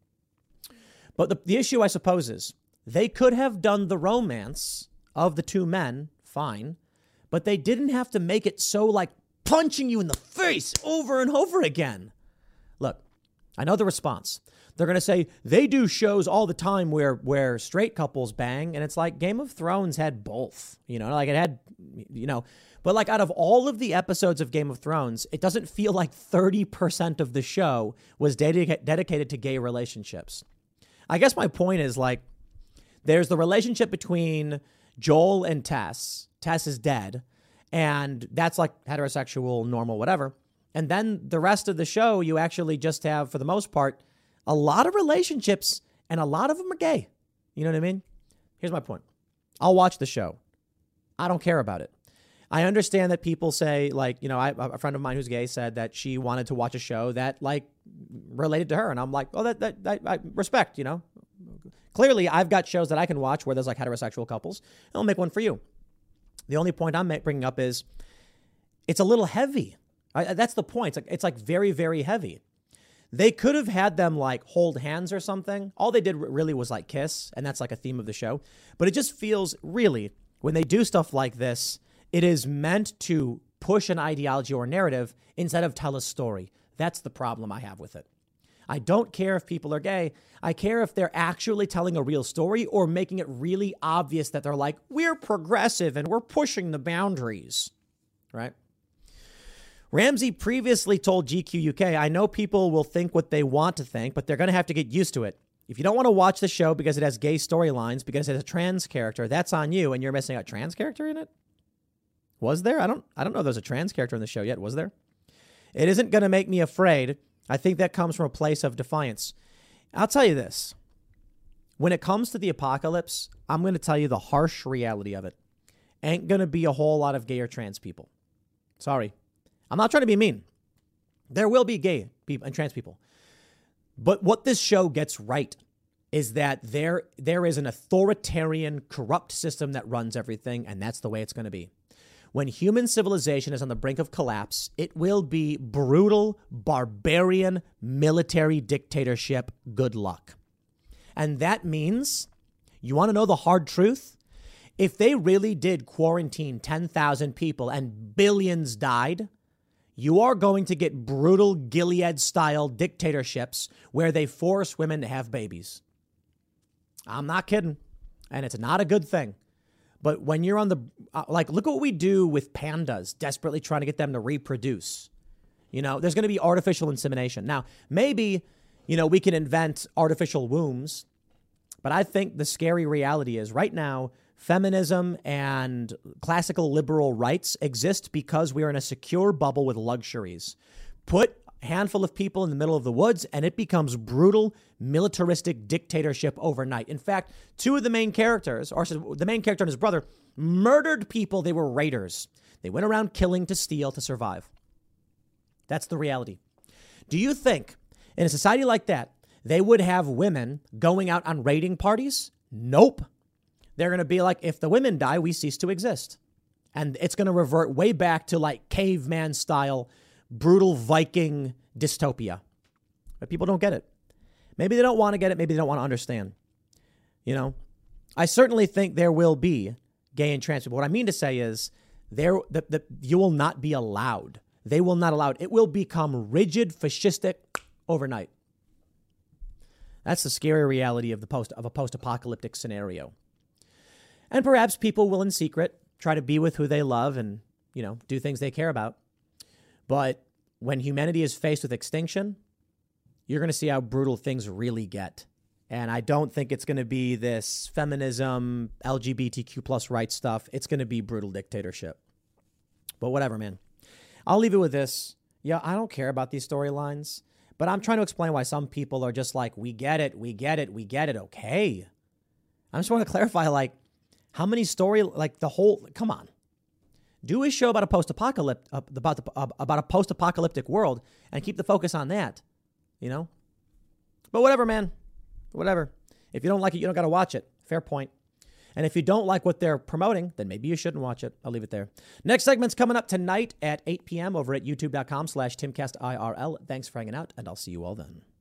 But the, the issue, I suppose, is they could have done the romance of the two men, fine, but they didn't have to make it so like punching you in the face over and over again. Look, I know the response. They're going to say they do shows all the time where where straight couples bang. And it's like Game of Thrones had both, you know, like it had, you know, but like out of all of the episodes of Game of Thrones, it doesn't feel like thirty percent of the show was dedica- dedicated to gay relationships. I guess my point is like there's the relationship between Joel and Tess. Tess is dead. And that's like heterosexual, normal, whatever. And then the rest of the show, you actually just have, for the most part, a lot of relationships, and a lot of them are gay. You know what I mean? Here's my point. I'll watch the show. I don't care about it. I understand that people say, like, you know, I, a friend of mine who's gay said that she wanted to watch a show that, like, related to her. And I'm like, oh, that, that, that I respect, you know. Clearly, I've got shows that I can watch where there's, like, heterosexual couples. I'll make one for you. The only point I'm bringing up is it's a little heavy. I, that's the point. It's like, it's like very, very heavy. They could have had them like hold hands or something. All they did really was like kiss. And that's like a theme of the show. But it just feels really, when they do stuff like this, it is meant to push an ideology or narrative instead of tell a story. That's the problem I have with it. I don't care if people are gay. I care if they're actually telling a real story or making it really obvious that they're like, we're progressive and we're pushing the boundaries, right? Ramsey previously told G Q U K, I know people will think what they want to think, but they're going to have to get used to it. If you don't want to watch the show because it has gay storylines, because it has a trans character, that's on you, and you're missing a trans character in it? Was there? I don't I don't know there's a trans character in the show yet. Was there? It isn't going to make me afraid. I think that comes from a place of defiance. I'll tell you this. When it comes to the apocalypse, I'm going to tell you the harsh reality of it. Ain't going to be a whole lot of gay or trans people. Sorry. I'm not trying to be mean. There will be gay people and trans people. But what this show gets right is that there there is an authoritarian, corrupt system that runs everything, and that's the way it's going to be. When human civilization is on the brink of collapse, it will be brutal, barbarian, military dictatorship. Good luck. And that means, you want to know the hard truth? If they really did quarantine ten thousand people and billions died, you are going to get brutal Gilead-style dictatorships where they force women to have babies. I'm not kidding. And it's not a good thing. But when you're on the, uh, like, look at what we do with pandas, desperately trying to get them to reproduce. You know, there's going to be artificial insemination. Now, maybe, you know, we can invent artificial wombs. But I think the scary reality is right now, feminism and classical liberal rights exist because we are in a secure bubble with luxuries. Put a handful of people in the middle of the woods and it becomes brutal, militaristic dictatorship overnight. In fact, two of the main characters, or the main character and his brother, murdered people. They were raiders. They went around killing to steal to survive. That's the reality. Do you think in a society like that, they would have women going out on raiding parties? Nope. They're going to be like, if the women die, we cease to exist. And it's going to revert way back to like caveman style, brutal Viking dystopia. But people don't get it. Maybe they don't want to get it. Maybe they don't want to understand. You know, I certainly think there will be gay and trans people. What I mean to say is there, the, the, you will not be allowed. They will not allow it. It will become rigid, fascistic overnight. That's the scary reality of the post of a post-apocalyptic scenario. And perhaps people will in secret try to be with who they love and, you know, do things they care about. But when humanity is faced with extinction, you're going to see how brutal things really get. And I don't think it's going to be this feminism, L G B T Q plus rights stuff. It's going to be brutal dictatorship. But whatever, man. I'll leave it with this. Yeah, I don't care about these storylines, but I'm trying to explain why some people are just like, we get it, we get it, we get it. Okay. I just want to clarify, like, how many story, like the whole, come on. Do a show about a post-apocalyptic, uh, about the, uh, about a post-apocalyptic world and keep the focus on that, you know? But whatever, man, whatever. If you don't like it, you don't got to watch it. Fair point. And if you don't like what they're promoting, then maybe you shouldn't watch it. I'll leave it there. Next segment's coming up tonight at eight p.m. over at youtube.com slash TimCastIRL. Thanks for hanging out, and I'll see you all then.